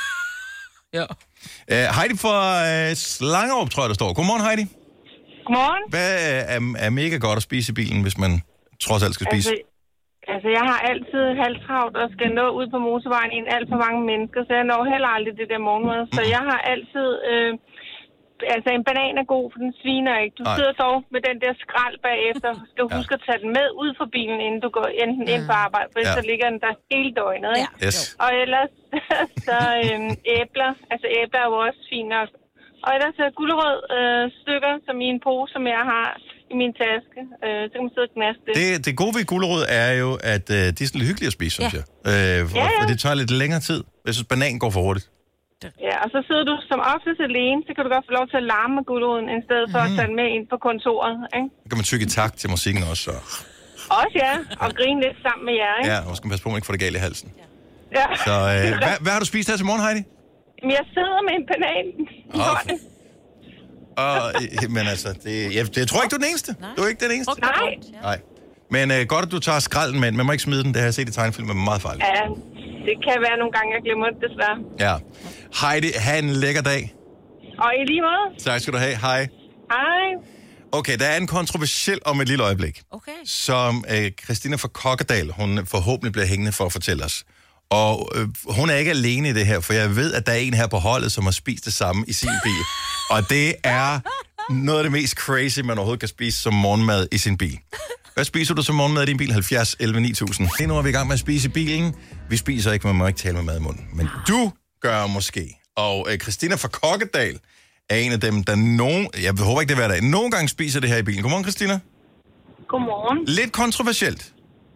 G: ja.
E: Uh, Heidi fra uh, Slangerup, tror jeg, der står. Godmorgen, Heidi.
K: Godmorgen.
E: Hvad er, er mega godt at spise i bilen, hvis man trods alt skal spise?
K: Altså, altså jeg har altid halvt travlt og skal nå ud på motorvejen i en alt for mange mennesker, så jeg når heller aldrig det der morgenmad. Så mm. jeg har altid... Øh, altså en banan er god, for den sviner ikke. Du Ej. sidder dog med den der skrald bagefter. Skal du ja. huske at tage den med ud fra bilen, inden du går enten mm. ind på arbejde, for ja. så ligger den der hele døgnet, ikke?
E: Ja. Yes.
K: Og ellers så øhm, æbler. Altså æbler er jo også fint nok. Og ellers er gulerød øh, stykker, som i en pose, som jeg har i min taske. Øh, så kan man sidde og knaske det.
E: Det, det gode ved gulerød er jo, at øh, de er sådan lidt hyggelige at spise, synes ja. jeg. Øh, for, ja, ja. Det tager lidt længere tid. Jeg synes, banan går for hurtigt.
K: Ja, og så sidder du som oftest alene, så kan du godt få lov til at larme med gulerøden, i stedet for mm. at tage den med ind på kontoret, ikke?
E: Så kan man tykke i takt til musikken også. Så.
K: Også, ja. Og grine lidt sammen med jer, ikke?
E: Ja, og skal man passe på, at man ikke får det galt i halsen.
K: Ja.
E: Så øh, hvad, hvad har du spist her til morgen, Heidi?
K: Jamen, jeg sidder med en banan.
E: Okay. Og, men altså, det, jeg, det, jeg tror ikke, du er den eneste. Nej. Du er ikke den eneste.
K: Nej.
E: Nej. Men øh, godt, at du tager skralden med. Man må ikke smide den. Det har jeg set i tegnefilm, men meget farligt.
K: Ja, det kan være nogle gange, jeg glemmer det, desværre.
E: Ja. Heidi, have en lækker dag.
K: Og i lige måde.
E: Tak skal du have. Hej.
K: Hej.
E: Okay, der er en kontroversiel om et lille øjeblik,
G: okay.
E: som øh, Christina fra Kokkedal, hun forhåbentlig bliver hængende for at fortælle os. Og øh, hun er ikke alene i det her, for jeg ved, at der er en her på holdet, som har spist det samme i sin bil. Og det er noget af det mest crazy, man overhovedet kan spise som morgenmad i sin bil. Hvad spiser du som morgenmad i din bil? halvfjerds elleve ni tusind. Lige nu er vi i gang med at spise i bilen. Vi spiser ikke, man må ikke tale med mad i munden. Men du gør måske. Og øh, Christina fra Kokkedal er en af dem, der nogen... Jeg håber ikke, det er hver dag. Nogle gange spiser det her i bilen. Godmorgen, Christina.
K: Godmorgen.
E: Lidt kontroversielt.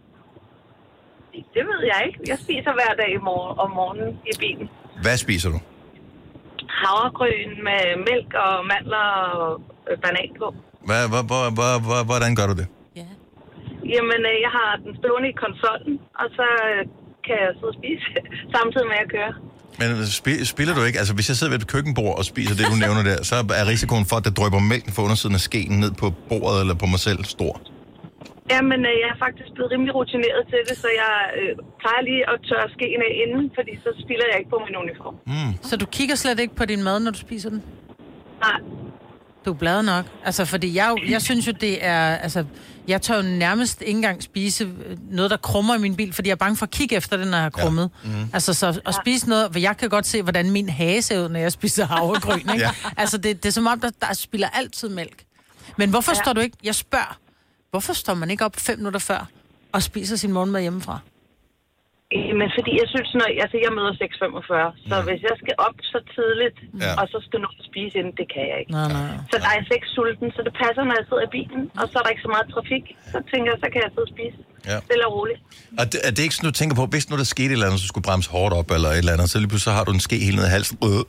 K: Det ved jeg ikke. Jeg spiser hver dag i morgen, om morgenen i bilen.
E: Hvad spiser du?
K: Havregryn med mælk og mandler og øh, banan på.
E: Hvad, hvad, hvad, hvad, hvad, hvordan gør du det?
K: Ja. Jamen, øh, jeg har den stående i konsollen, og så øh, kan jeg sidde og spise samtidig med at køre.
E: Men sp- spiller du ikke? Altså, hvis jeg sidder ved et køkkenbord og spiser det, du nævner der, så er risikoen for, at der drypper mælken fra undersiden af skeen ned på bordet eller på mig selv stor.
K: Jamen, øh, jeg er faktisk blevet rimelig rutineret til det, så jeg øh, plejer lige at tørre skeen af inden, fordi så spilder jeg ikke på min uniform.
F: Mm. Så du kigger slet ikke på din mad, når du spiser den?
K: Nej.
F: Du er glad nok. Altså, fordi jeg, jeg synes jo, det er... Altså, jeg tør jo nærmest ikke engang spise noget, der krummer i min bil, fordi jeg er bange for at kigge efter det, når jeg har krummet. Ja. Mm. Altså, så at spise noget... For jeg kan godt se, hvordan min hage ser ud, når jeg spiser havregryn, ikke? Ja. Altså, det, det er som om, der, der spilder altid mælk. Men hvorfor ja. står du ikke... Jeg spørger... Hvorfor står man ikke op fem minutter før og spiser sin morgenmad hjemmefra?
K: Men fordi jeg synes, når altså, jeg møder seks femogfyrre, så hvis jeg skal op så tidligt, ja. og så skal nå at spise inden, det kan jeg ikke.
F: Nej, nej.
K: Så der er seks sulten, så det passer, når jeg sidder i bilen, og så er der ikke så meget trafik. Så tænker jeg, så kan jeg sidde og spise. Ja. Stille og roligt.
E: Og det, er det ikke sådan, du tænker på, hvis nu der skete et eller andet, så skulle bremse hårdt op eller et eller andet, så lige pludselig så har du en ske helt ned i halsen. Øh.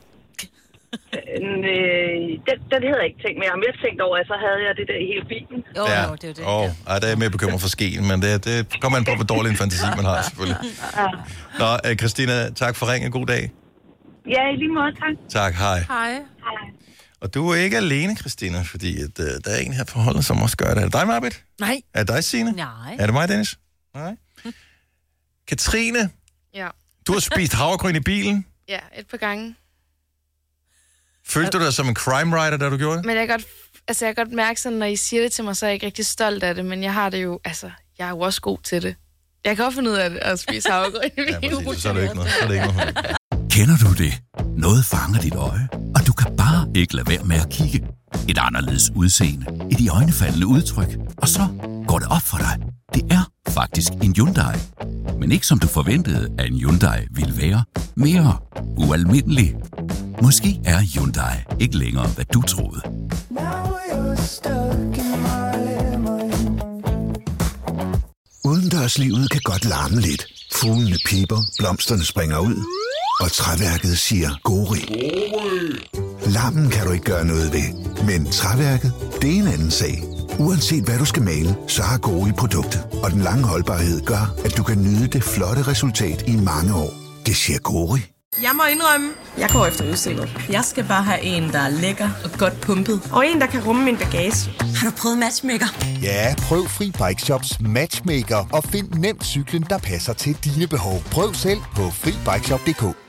K: Øh, det, det havde jeg ikke tænkt, men jeg har mere tænkt over, at så havde jeg det der i hele bilen.
E: Oh, ja, det er det. Åh, oh, der er mere bekymret for skeen, men det, det kommer an på, hvor dårlig en fantasi man har, selvfølgelig. Nå, uh, Christina, tak for ringen. God dag.
K: Ja, i lige måde, tak.
E: Tak, hej.
F: Hej.
K: Hej.
E: Og du er ikke alene, Christina, fordi at, uh, der er en her på holdet, som også gør det. Er det dig, Marbet?
F: Nej.
E: Er det dig, Signe?
G: Nej.
E: Er det mig, Dennis? Nej. Katrine?
L: Ja.
E: Du har spist havregryn i bilen?
L: Ja, et par gange.
E: Følte du dig som en crime writer, da du gjorde det?
L: Men jeg kan godt, altså jeg kan godt mærke sådan, når I siger det til mig, så er jeg ikke rigtig stolt af det, men jeg har det jo, altså, jeg er jo også god til det. Jeg kan også finde ud af det, at spise havregryn.
E: Ja, præcis, så er det ikke noget. Så er det ikke noget.
H: Kender du det? Noget fanger dit øje, og du kan bare ikke lade være med at kigge. Et anderledes udseende, et iøjnefaldende udtryk, og så går det op for dig. Det er faktisk en Hyundai. Men ikke som du forventede, at en Hyundai ville være. Mere ualmindelig. Måske er Hyundai ikke længere, hvad du troede.
M: Udendørslivet kan godt larme lidt. Fuglene piper, blomsterne springer ud, og træværket siger gori. Larmen kan du ikke gøre noget ved, men træværket, det er en anden sag. Uanset hvad du skal male, så har Gori produktet, og den lange holdbarhed gør, at du kan nyde det flotte resultat i mange år. Det siger Gori.
N: Jeg må indrømme, jeg går efter udseende. Jeg skal bare have en, der er lækker og godt pumpet. Og en, der kan rumme min bagage. Har du prøvet Matchmaker?
O: Ja, prøv Fri Bike Shops Matchmaker og find nemt cyklen, der passer til dine behov. Prøv selv på fri bike shop punktum d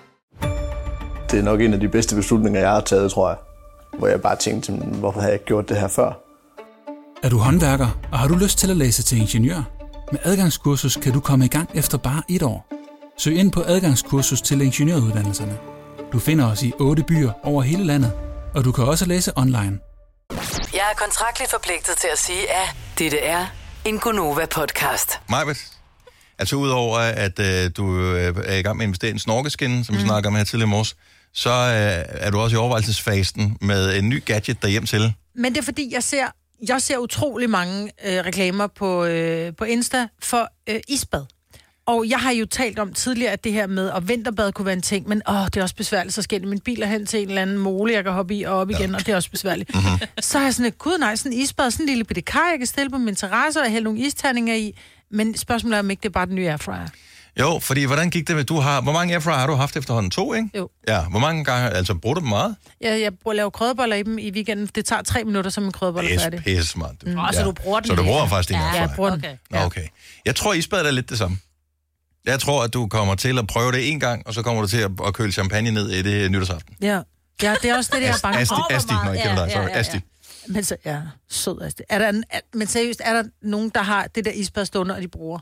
O: k.
A: Det er nok en af de bedste beslutninger, jeg har taget, tror jeg. Hvor jeg bare tænkte, hvorfor har jeg ikke gjort det her før?
B: Er du håndværker, og har du lyst til at læse til ingeniør? Med adgangskursus kan du komme i gang efter bare et år. Søg ind på adgangskursus til ingeniøruddannelserne. Du finder os i otte byer over hele landet, og du kan også læse online.
I: Jeg er kontraktligt forpligtet til at sige, at dette er en Gonova-podcast.
E: Majbet, altså udover at øh, du øh, er i gang med at investere i en snorkeskin, som vi mm. snakker om her tidligere i morges, så øh, er du også i overvejelsesfasen med en ny gadget derhjem til.
F: Men det er fordi, jeg ser, jeg ser utrolig mange øh, reklamer på, øh, på Insta for øh, isbad. Og jeg har jo talt om tidligere, at det her med at vinterbad kunne være en ting, men åh, det er også besværligt, så skal min bil hen til en eller anden mole, jeg kan hoppe i og op igen, ja. Og det er også besværligt. Mm-hmm. Så har jeg sådan et, gud nej, sådan en isbad, sådan en lille bitte kar, jeg kan stille på min terrasse og hælde nogle isterninger i, men spørgsmålet er, om ikke det er bare den nye airfryer.
E: Jo, fordi hvordan gik det med, du har, hvor mange airfryer har du haft efterhånden? To, ikke?
F: Jo.
E: Ja, hvor mange gange, altså bruger du dem meget?
F: Ja, jeg bruger lave krødeboller i dem i weekenden. Det tager tre minutter, så min krødeboller er færdig.
E: Pisse smart.
F: Mm. Oh, så du bruger den.
E: Så du bruger faktisk din
F: ja,
E: airfryer?
F: Ja, jeg bruger den.
E: Okay. Nå, okay. Jeg tror, isbadet er lidt det samme. Jeg tror, at du kommer til at prøve det en gang, og så kommer du til at, at køle champagne ned i det nytårsaften.
F: Ja. Ja, det er også det, jeg er bange for.
E: Asti, Asti, når jeg kender dig, så Asti.
F: Men så, ja, sød altså. Er der, en- er, men seriøst, er der nogen, der har det der isbad stående, og de bruger?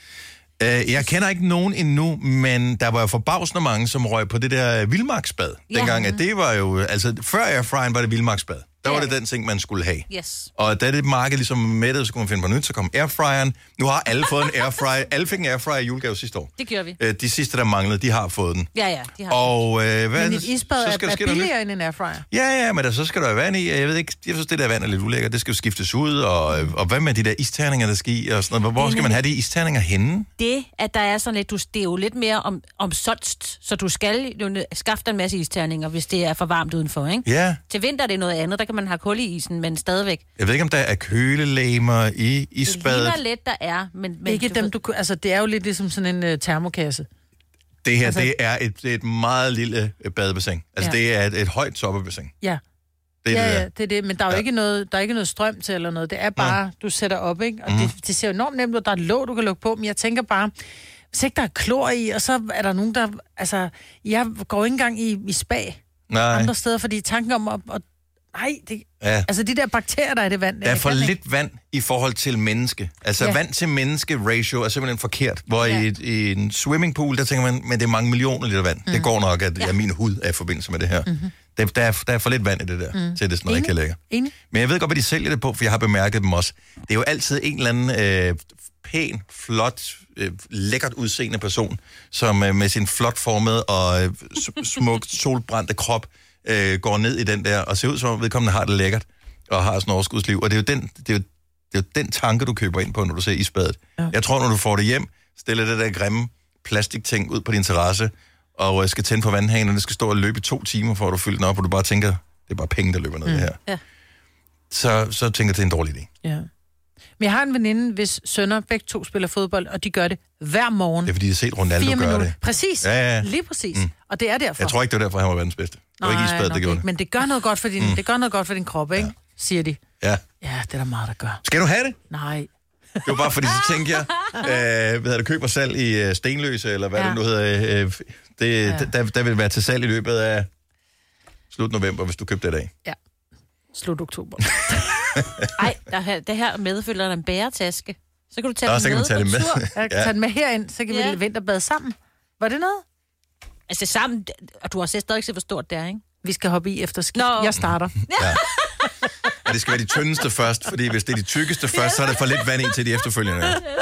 E: Uh, jeg kender ikke nogen endnu, men der var jo forbavsende mange, som røg på det der vildmarksbad.
G: Ja.
E: Dengang, at det var jo... Altså, før airfryeren var det vildmarksbad. Der var det den ting, man skulle have.
G: Yes.
E: Og da det marked ligesom mættede, så kunne man finde på nyt, så kom airfryeren. Nu har alle fået en airfryer. Alle fik en airfryer i julegave sidste år.
G: Det gjorde vi.
E: Uh, de sidste, der manglede, de har fået den.
G: Ja, ja, de har
E: Og uh, hvad
F: Men et isbad
E: så
F: er,
E: skal der
F: er
E: ske noget nyt.
F: billigere end en airfryer.
E: Ja, ja, men der, så skal der jo vand i. Jeg ved ikke, jeg synes, det der vand er lidt ulækkert. Det skal jo skiftes ud, og, og hvad med de der isterninger, der skal i, og sådan noget. Hvor
G: Det er
E: skal man have de isterninger henne?
G: Det, at der er sådan lidt, du, det er jo lidt mere om, om solst, så du skal jo nø- skaffe dig en masse isterninger, hvis det er for varmt udenfor, ikke?
E: Ja.
G: Til vinter er det noget andet, der kan man have kul i isen, men stadigvæk.
E: Jeg ved ikke, om der er kølelæmer i
G: Det
E: isbadet.
G: ligner lidt, der er, men... men
F: Ikke dem, du... Altså, det er jo lidt ligesom sådan en uh, termokasse.
E: Det her,
F: Altså-
E: det er et, det er et meget lille øh, badebassin. Altså,
F: Ja.
E: det er et, et højt toppebassin.
F: Ja.
E: Det er
F: ja,
E: det der.
F: ja, det er det. Men der er jo
E: Ja.
F: ikke noget, der er ikke noget strøm til eller noget. Det er bare, ja. du sætter op, ikke? Og mm. det, det ser jo enormt nemt ud. Der er et låg, du kan lukke på. Men jeg tænker bare, hvis ikke der er klor i, og så er der nogen, der... Altså, jeg går ikke engang i, i spa
E: Nej.
F: andre steder, fordi tanken om at... at nej, det,
E: Ja.
F: altså de der bakterier, der er i det vand...
E: Der er
F: jeg
E: for
F: kan ikke.
E: lidt vand i forhold til menneske. Altså,
F: Ja.
E: ja. vand til menneske-ratio er simpelthen forkert. Hvor
F: Ja.
E: ja. i, et, i en swimmingpool, der tænker man, men det er mange millioner liter vand. Mm. Det går nok, at ja. min hud er i forbindelse med det her. Mm-hmm. Der, der, er, der er for lidt vand i det der, mm. til at det er sådan noget, ikke lækker.
F: Enig.
E: Men jeg ved godt, hvad de sælger det på, for jeg har bemærket dem også. Det er jo altid en eller anden øh, pæn, flot, øh, lækkert udseende person, som øh, med sin flot formede og øh, s- smukt solbrændte krop øh, går ned i den der, og ser ud som om vedkommende har det lækkert, og har sådan en overskudsliv. Og det er jo den, det er jo, det er jo den tanke, du køber ind på, når du ser isbadet. Ja. Jeg tror, når du får det hjem, stiller det der grimme plastikting ud på din terrasse, og øh, skal tænde for vandhanen, og det skal stå og løbe i to timer, for at du fylder den op, og du bare tænker, det er bare penge, der løber ned mm. her.
F: Ja.
E: Så, så tænker jeg, det er en dårlig idé.
F: Ja. Men jeg har en veninde, hvis sønner begge to spiller fodbold, og de gør det hver morgen.
E: Det er fordi, de har set Ronaldo
F: Fire
E: gøre
F: minutter.
E: det.
F: Præcis.
E: Ja, ja.
F: Lige præcis.
E: Mm.
F: Og det er derfor.
E: Jeg tror ikke, det var derfor, han var verdens bedste. Det var ikke isbadet, der
F: nok
E: gjorde
F: ikke.
E: det.
F: Men det gør noget godt for din, mm. det gør noget godt for din krop, ikke? Ja. Siger de.
E: Ja.
F: Ja, det er der meget, der gør.
E: Skal du have det?
F: Nej.
E: Det var bare fordi, så tænkte jeg, øh, hvad hedder det, køb og salg i øh, Stenløse, eller hvad
F: Ja.
E: det nu hedder. Øh, det,
F: Ja.
E: ja. der, der vil være til salg i løbet af slut november, hvis du købte det i dag.
F: Ja. Slut oktober.
G: Ej, der, her- det her medfølger der en bæretaske. Så kan du tage
E: Nå,
G: den
E: så kan
G: med
E: man tage det
G: på
E: med.
G: tur.
F: Jeg kan
E: Ja.
F: tage den med herind, så kan vi
G: Ja.
F: vinterbade sammen. Var det noget?
G: Altså sammen, og du har set stadig ikke set, hvor stort det er, ikke?
F: Vi skal hoppe i efter skift.
G: Nå.
F: Jeg starter.
E: Ja. Og det skal være de tyndeste først, fordi hvis det er de tykkeste først, så er der for lidt vand i til de efterfølgende.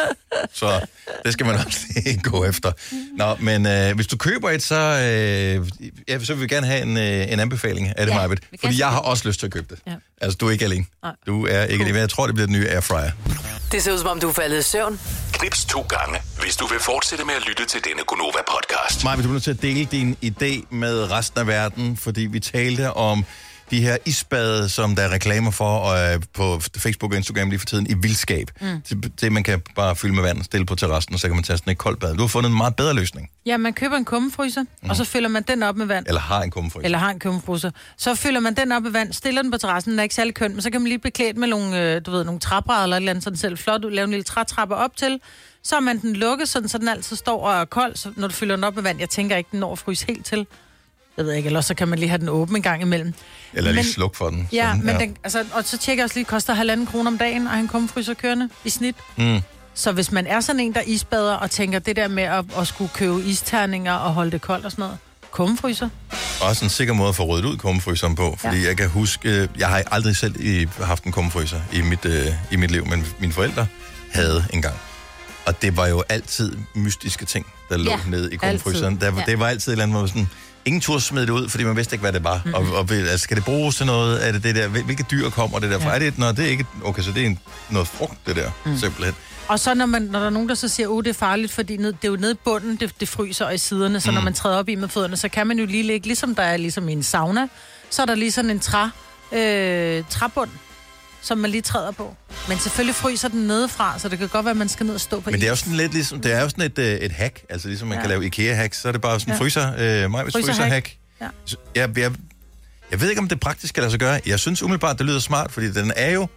E: Så det skal man også lige gå efter. Nå, men øh, hvis du køber et, så, øh, ja, så vil vi gerne have en, øh, en anbefaling af det,
I: Ja,
E: ja,
I: vi
E: Fordi
I: kan
E: jeg har
I: se det.
E: også lyst til at købe det.
F: Ja.
E: Altså, du er ikke alene.
F: Nej.
E: Du er ikke alene. Jeg tror, det bliver den nye airfryer.
I: Det ser ud som om, du er faldet i søvn.
H: Knips to gange, hvis du vil fortsætte med at lytte til denne Gonova-podcast.
E: Maja, du er nødt til at dele din idé med resten af verden, fordi vi talte om de her isbade, som der er reklamer for øh, på Facebook og Instagram lige for tiden, i vildskab. Mm. Det, det, man kan bare fylde med vand, stille på terrassen, og så kan man tage sådan et koldt bad. Du har fundet en meget bedre løsning.
F: Ja, man køber en kummefryser, mm. og så fylder man den op med vand.
E: Eller har en kummefryser.
F: Eller har en kummefryser. Så fylder man den op med vand, stiller den på terrassen, den er ikke særlig køn, men så kan man lige beklæde med nogle, øh, du ved, nogle træbrædder eller et eller andet, så den selv flot ud, lave en lille trætrappe op til. Så har man den lukket, sådan, så den altid står og er kold, så når du fylder den op med vand. Jeg tænker ikke, den når at fryse helt til. Jeg ved ikke, eller så kan man lige have den åben en gang imellem.
E: Eller lige
F: Men-
E: sluk for den.
F: Ja,
E: Sådan,
F: men den, altså, og så tjekker jeg også lige, det koster halvanden kroner om dagen, og han kummefryser kørende i snit.
E: Mm.
F: Så hvis man er sådan en, der isbader og tænker det der med at, at skulle købe isterninger og holde det koldt og sådan noget, kummefryser.
E: Også en sikker måde at få ryddet ud kummefryseren på, fordi ja. jeg kan huske, jeg har aldrig selv i, haft en kummefryser i mit, øh, i mit liv, men mine forældre havde engang. Og det var jo altid mystiske ting, der lå
G: Ja,
E: nede i kummefryseren. Der,
G: altid.
E: det var altid et eller andet, hvor man sådan, ingen turde smide det ud, fordi man vidste ikke, hvad det var. Mm-hmm. Og, og altså, skal det bruges til noget? Er det det der? Hvilke dyr kommer det der fra? Ja. Er det et, nå, det er ikke, okay, så det er en, noget frugt, det der, mm. simpelthen.
F: Og så når, man, når der er nogen, der så siger, at oh, det er farligt, fordi ned, det er jo nede i bunden, det, det fryser, og i siderne, så mm. når man træder op i med fødderne, så kan man jo lige lægge, ligesom der er ligesom i en sauna, så er der lige sådan en træ, øh, træbund, som man lige træder på. Men selvfølgelig fryser den nedefra, så det kan godt være, at man skal ned og stå på
E: Men det er jo
F: is.
E: sådan lidt ligesom, det er jo sådan et, øh, et hack, altså ligesom man
F: Ja.
E: kan lave IKEA-hack, så er det bare sådan en
F: Ja.
E: fryser, øh, Majvis
F: Fryserhack.
E: fryser-hack.
F: Ja.
E: Så Jeg, jeg, jeg ved ikke, om det praktisk kan lade sig gøre. Jeg synes umiddelbart, det lyder smart, fordi den er jo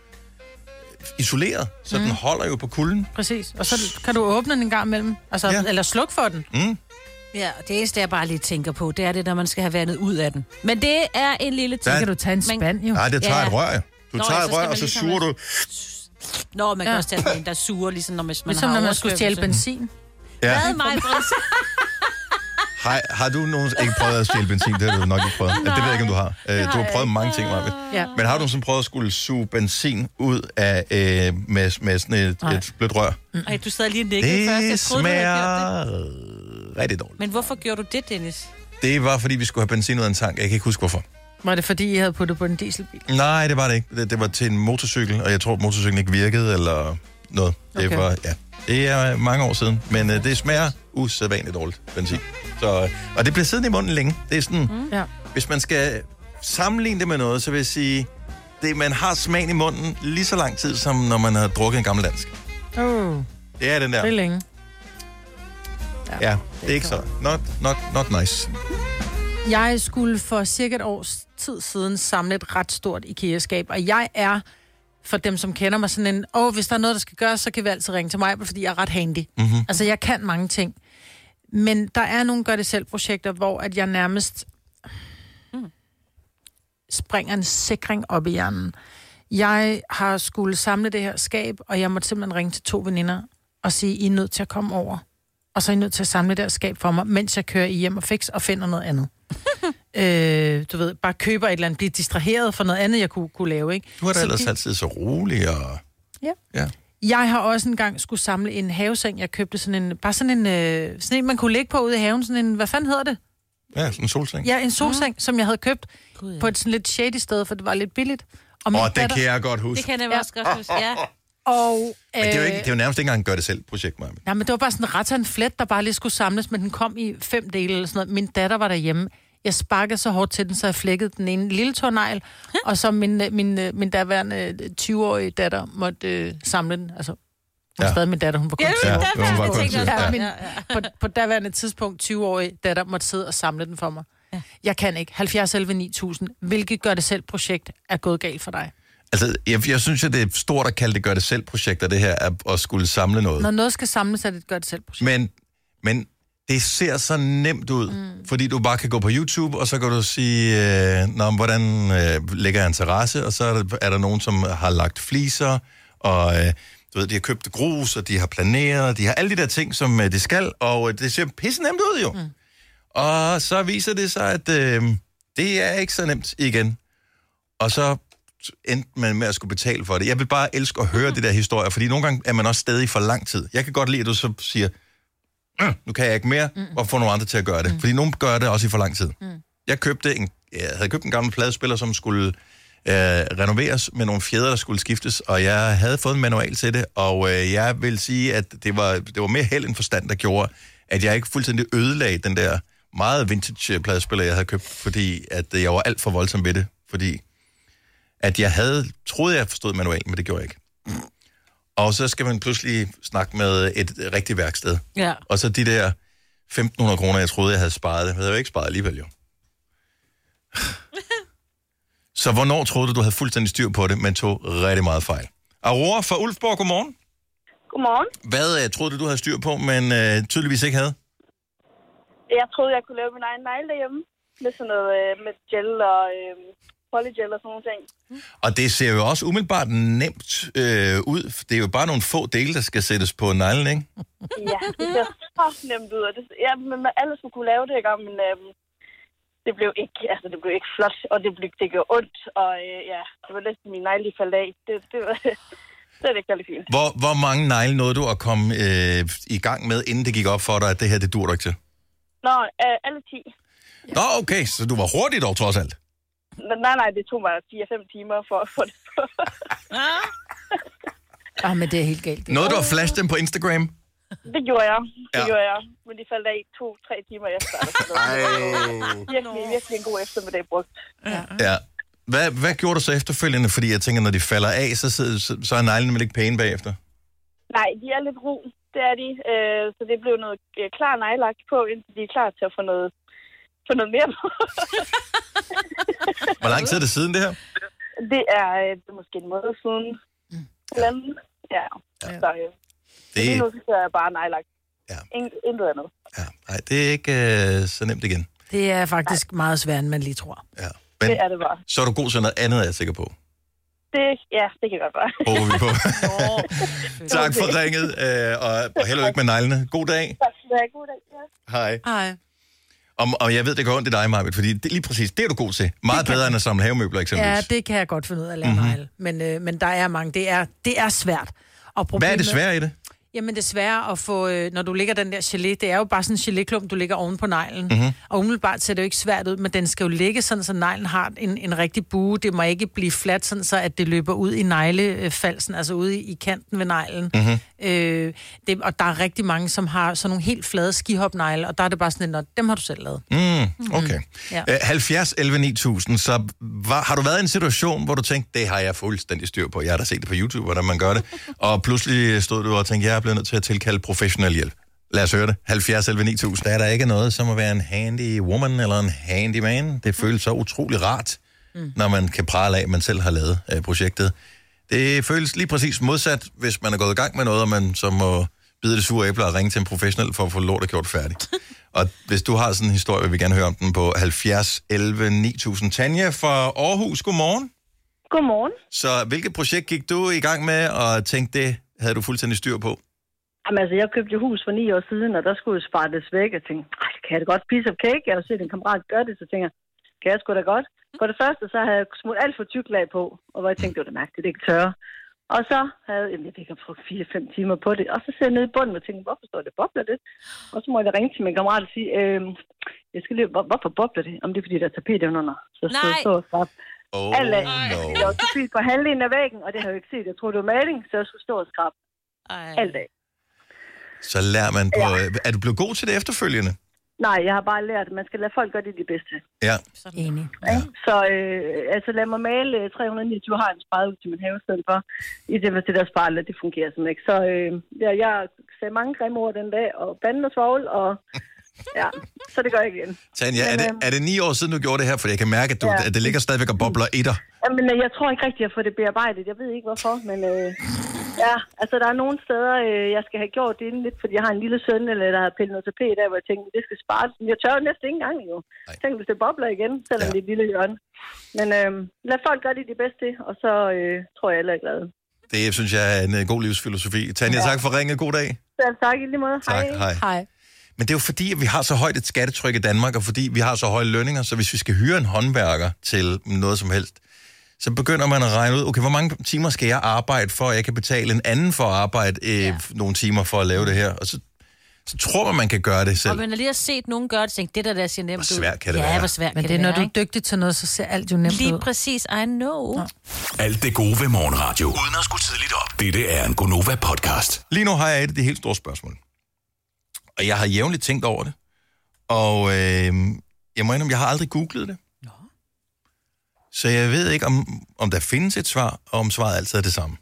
E: isoleret, så mm. den holder jo på kulden.
F: Præcis. Og så kan du åbne den en gang imellem, altså,
E: Ja.
F: ja. eller slukke for den.
E: Mm.
G: Ja, og det eneste, jeg bare lige tænker på, det er det, når man skal have vandet ud af den. Men det er en lille ting.
E: Der-
F: Så kan du tage en spand, jo.
E: Nej, det tager
G: Ja.
E: et rør, jo. Du
G: Nå,
E: tager
G: ja,
E: et
G: så
E: rør,
G: skal
E: og
G: man
E: så
G: ligesom
E: suger
G: være-
E: du...
G: Nå, man kan
F: Ja.
G: også tage sådan en, der suger, ligesom når man, man
F: Ligesom
G: har
F: når man skulle stjæle
G: oversvømmelse.
F: benzin.
E: Ja.
G: Hvad, mig, Britt?
E: Har, har du nogen ikke prøvet at stjæle benzin? Det har du nok ikke prøvet. Det ved jeg ikke, om du har. Øh, Du har prøvet mange ting, Marvind.
F: Ja.
E: Men har du sådan prøvet at skulle suge benzin ud af øh, med, med sådan et, et blødt rør?
G: Ej, du sad lige og nikkede først.
E: Det
G: Jeg troede, du havde gjort
E: smager rigtig dårligt.
G: Men hvorfor gjorde du det, Dennis?
E: Det var, fordi vi skulle have benzin ud af en tank. Jeg kan ikke huske, hvorfor.
F: Var det fordi, I havde puttet på en dieselbil?
E: Nej, det var det ikke. Det, det var til en motorcykel, og jeg tror, motorcyklen ikke virkede, eller noget. Det
F: Okay.
E: var, ja. Det er mange år siden, men øh, det smager usædvanligt dårligt, benzin. Så, øh, og det bliver siddende i munden længe. Det er sådan, mm.
F: Ja.
E: hvis man skal sammenligne det med noget, så vil jeg sige, det, man har smagen i munden lige så lang tid, som når man har drukket en gammel dansk.
F: Oh,
E: Det er den der.
F: det er længe.
E: Ja, det er ikke så. Not, not, not nice.
F: Jeg skulle for cirka et års tid siden samle et ret stort IKEA-skab, og jeg er, for dem som kender mig, sådan en, åh, hvis der er noget, der skal gøres, så kan vi altid ringe til mig, fordi jeg er ret handy.
E: Mm-hmm.
F: Altså, jeg kan mange ting. Men der er nogle gør-det-selv-projekter, hvor at jeg nærmest springer en sikring op i hjernen. Jeg har skulle samle det her skab, og jeg måtte simpelthen ringe til to veninder og sige, I er nødt til at komme over. Og så er I nødt til at samle det her skab for mig, mens jeg kører i hjem og fix og finder noget andet. øh, du ved, bare køber et eller andet, bliver distraheret for noget andet, jeg kunne, kunne lave, ikke?
E: Du har da
F: Så
E: ellers
F: de-
E: altid så rolig og...
F: Ja.
E: Ja.
F: Jeg har også engang skulle samle en haveseng. Jeg købte sådan en, bare sådan en, øh, sådan en, man kunne ligge på ude i haven. Sådan en, hvad fanden hedder det?
E: Ja, sådan en solseng.
F: Ja, en solseng, mm. som jeg havde købt God, ja. på et sådan lidt shady sted, for det var lidt billigt. Og min
E: Åh, det
F: datter-
E: kan jeg godt huske.
G: Det kan jeg også godt huske, ja.
F: Og,
E: Men det er jo, ikke,
F: øh,
E: det er jo nærmest ikke engang gør det selv projekt, Maja.
F: Ja, men det var bare sådan en ret af en flet, der bare lige skulle samles, men den kom i fem dele eller sådan noget. Min datter var derhjemme. Jeg sparkede så hårdt til den, så jeg flækkede den ene lille tårnegl, og så min, min, min daværende tyve-årige datter måtte øh, samle den. Altså, hun er
E: Ja.
F: stadig min datter, hun var kun
G: Ja,
F: tyve år.
E: Ja, hun var kun tyve.
F: Ja,
E: Ja.
F: min, på, på daværende tidspunkt, tyve-årig datter måtte sidde og samle den for mig. Ja. Jeg kan ikke. halvfjerds elleve ni tusind. Hvilket gør det selv projekt er gået galt for dig?
E: Altså, jeg, jeg synes, at det er stort at kalde det gør det selv projekter, det her, at, at skulle samle noget.
F: Når noget skal samles, er det et gør det selv projekt.
E: Men, men det ser så nemt ud, mm. fordi du bare kan gå på YouTube, og så kan du sige, øh, Nå, hvordan øh, lægger jeg en terrasse, og så er der, er der nogen, som har lagt fliser, og øh, du ved, de har købt grus, og de har planeret, de har alle de der ting, som øh, de skal, og øh, det ser pisse nemt ud jo. Mm. Og så viser det sig, at øh, det er ikke så nemt igen. Og så endte man med at skulle betale for det. Jeg vil bare elske at høre de der historier, fordi nogle gange er man også stadig for lang tid. Jeg kan godt lide, at du så siger, øh, nu kan jeg ikke mere, mm. og få nogle andre til at gøre det. Mm. Fordi nogen gør det også i for lang tid. Mm. Jeg købte en, jeg havde købt en gammel pladespiller, som skulle øh, renoveres med nogle fjeder, der skulle skiftes, og jeg havde fået en manual til det, og øh, jeg vil sige, at det var, det var mere held end forstand, der gjorde, at jeg ikke fuldstændig ødelagde den der meget vintage pladespiller, jeg havde købt, fordi at jeg var alt for voldsom ved det, fordi at jeg havde, troede jeg forstod manualen, men det gjorde jeg ikke. Og så skal man pludselig snakke med et rigtigt værksted.
G: Ja.
E: Og så de der femten hundrede kroner, jeg troede, jeg havde sparet, det havde jeg jo ikke sparet alligevel jo. Så hvornår troede du, du havde fuldstændig styr på det, men tog rigtig meget fejl? Aurora fra Ulfborg, godmorgen.
P: Godmorgen.
E: Hvad uh, troede du, du havde styr på, men uh, tydeligvis ikke havde?
P: Jeg troede, jeg kunne lave min egen negle derhjemme. Med sådan noget øh, med gel og øh, polygel og sådan nogle ting.
E: Og det ser jo også umiddelbart nemt øh, ud. Det er jo bare nogle få dele, der skal sættes på neglen, ikke?
P: Ja, det ser så nemt ud. Og det, ja, men alle skulle kunne lave det, ikke? Men øh, det blev ikke, altså det blev ikke flot, og det, blev, det gjorde ondt. Og øh, ja, det var næsten min negle, de faldt af. Det, det var... Det er ikke særlig fint.
E: Hvor, hvor mange negle nåede du at komme øh, i gang med, inden det gik op for dig, at det her, det dur du ikke til?
P: Nå, øh, alle ti.
E: Nå, okay, så du var hurtig dog, trods alt.
P: Nej, nej, det tog mig fire fem timer for at få det på.
F: Ah, men det er helt galt.
E: Nåede du at flashe dem på Instagram?
P: Det gjorde jeg. Det
E: Ja.
P: gjorde jeg. Men de faldt af to-tre timer efter. Virkelig, virkelig en god eftermiddag brugt.
F: Ja.
E: Ja. Hvad, hvad gjorde du så efterfølgende? Fordi jeg tænker, når de falder af, så, så, så er neglene vel ikke pæne bagefter?
P: Nej, de er lidt ru. Det er de. Øh, så det blev noget øh, klar nejlagt på, indtil de er klar til at få noget, få noget mere på.
E: Hvor lang tid er det siden, det her?
P: Det er, øh, det er måske en måned siden. Ja. Ja. ja. Så, øh,
E: Det-
P: lige nu så er jeg bare nejlagt. Ja. Intet andet.
E: Nej, det er ikke øh, så nemt igen.
F: Det er faktisk meget svært, end man lige tror.
E: Men
P: Det er det bare.
E: så er du god til noget andet, er jeg sikker på.
P: det, ja, det kan godt være.
E: Håber vi på. Tak for ringet, øh, og, og held og lykke med neglene. God dag.
P: Tak skal du have. God dag. Ja.
E: Hej.
F: Hej.
E: Og, og jeg ved, det går ondt i dig, Marbet, fordi det, lige præcis, det er du god til. Meget bedre end at samle havemøbler, eksempelvis.
F: Ja, det kan jeg godt finde ud af at lave mm-hmm. negle. Men, øh, men der er mange. Det er, det er svært. Og
E: hvad er det svære i det?
F: Jamen, det er svært at få, øh, når du lægger den der gelé, det er jo bare sådan en geléklump, du lægger oven på neglen. Mm-hmm. Og umiddelbart ser det jo ikke svært ud, men den skal jo ligge sådan, så neglen har en, en rigtig bue. Det må ikke blive fladt, sådan så at det løber ud i neglefalsen, altså ude i, i kanten ved neglen. Mm-hmm. Øh, det, og der er rigtig mange, som har sådan nogle helt flade skihopnegle, og der er det bare sådan, at dem har du selv lavet.
E: Mm, okay. Mm-hmm. Ja. Øh, halvfjerds elleve ni tusind, så var, har du været i en situation, hvor du tænkte, det har jeg fuldstændig styr på. Jeg har da set det på YouTube, hvordan man gør det. Og pludselig stod du og tænkte, jeg er blevet nødt til at tilkalde professionel hjælp. Lad os høre det. halvfjerds elleve ni tusind. Der er der ikke noget som at være en handy woman eller en handy man. Det føles så utrolig rart, mm. når man kan prale af, at man selv har lavet øh, projektet. Det føles lige præcis modsat, hvis man er gået i gang med noget, og man så må bide det sure æble og ringe til en professionel for at få lortet gjort færdigt. Og hvis du har sådan en historie, vil vi gerne høre om den på halvfjerds elleve ni tusind. Tanja fra Aarhus, godmorgen.
P: Godmorgen.
E: Så hvilket projekt gik du i gang med, og tænkte, det havde du fuldstændig styr på?
P: Jamen altså, jeg købte jo hus for ni år siden, og der skulle jo spartes væk. Jeg tænkte, kan jeg da godt piece of cake? Jeg har set en kammerat gøre det, så tænker jeg, kan jeg sgu da godt? For det første, så havde jeg smurt alt for tyk lag på, og hvor jeg tænkte, det var da mærkeligt, det ikke tørre. Og så havde jeg, jeg fik brugt fire fem timer på det, og så ser jeg ned i bunden og tænkte, hvorfor står det bobler det? Og så må jeg ringe til min kammerat og sige, øh, jeg skal lige, hvor, hvorfor bobler det? Om det er, fordi der er tapet under. Så så så så
E: Oh,
P: alt af, no. Der var tapet på halvdelen af væggen, og det har jeg jo ikke set. Jeg troede, det var maling, så jeg skulle stå og skrabe alt af.
E: Så lærer man på...
P: Ja.
E: Er du blevet god til det efterfølgende?
P: Nej, jeg har bare lært, at man skal lade folk gøre det de bedste.
E: Ja.
F: Enig.
P: Ja. Så øh, altså lad mig male tre hundrede og niogtyve har en sparet ud til min have i stedet for. I det, det der sparlet, det fungerer simpelthen ikke. Så øh, ja, jeg sagde mange grimme ord den dag, og banden og svovl, og ja, så det gør jeg igen.
E: Tanja,
P: Men,
E: er, det,
P: øh,
E: er det ni år siden, du gjorde det her? For jeg kan mærke, at, du,
P: ja.
E: at det ligger stadigvæk og bobler i dig.
P: Jamen, jeg tror ikke rigtig, at jeg får det bearbejdet. Jeg ved ikke, hvorfor, men øh, ja, altså der er nogle steder, øh, jeg skal have gjort det inden lidt, fordi jeg har en lille søn, eller der har pillet noget tapet der, hvor jeg tænkte, det skal spares. Men jeg tør jo næsten ikke engang, jo. Jeg tænkte, hvis det bobler igen, selvom ja. det er et lille hjørne. Men øh, lad folk gøre det de bedste, og så øh, tror jeg, alle er glade.
E: Det synes jeg er en uh, god livsfilosofi. Tanja, ja. Tak for ringet. God dag.
P: Selv tak, i lige måde.
E: Tak,
P: hej.
E: hej.
F: Hej.
E: Men det er jo fordi, at vi har så højt et skattetryk i Danmark, og fordi vi har så høje lønninger, så hvis vi skal hyre en håndværker til noget som helst, så begynder man at regne ud, okay, hvor mange timer skal jeg arbejde for, at jeg kan betale en anden for at arbejde øh, ja. nogle timer for at lave det her. Og så, så tror man, man kan gøre det selv.
G: Og man har lige set nogen gøre det, tænkt, det der, der ser nemt ud.
E: Hvor svært kan det
G: ja,
E: være?
G: Ja, hvor svært
F: Men
G: kan
F: det er,
G: det
F: når
G: være,
F: du er dygtig til noget, så ser alt jo nemt
G: lige
F: ud.
G: Lige præcis, I know. Ja.
H: Alt det gode ved morgenradio, uden at skulle tidligt op. Dette er en Gonova-podcast.
E: Lige nu har jeg et af de helt store spørgsmål. Og jeg har jævnligt tænkt over det. Og øh, jeg må indrømme, jeg har aldrig googlet det. Nå. Så jeg ved ikke, om, om der findes et svar, og om svaret altid er det samme.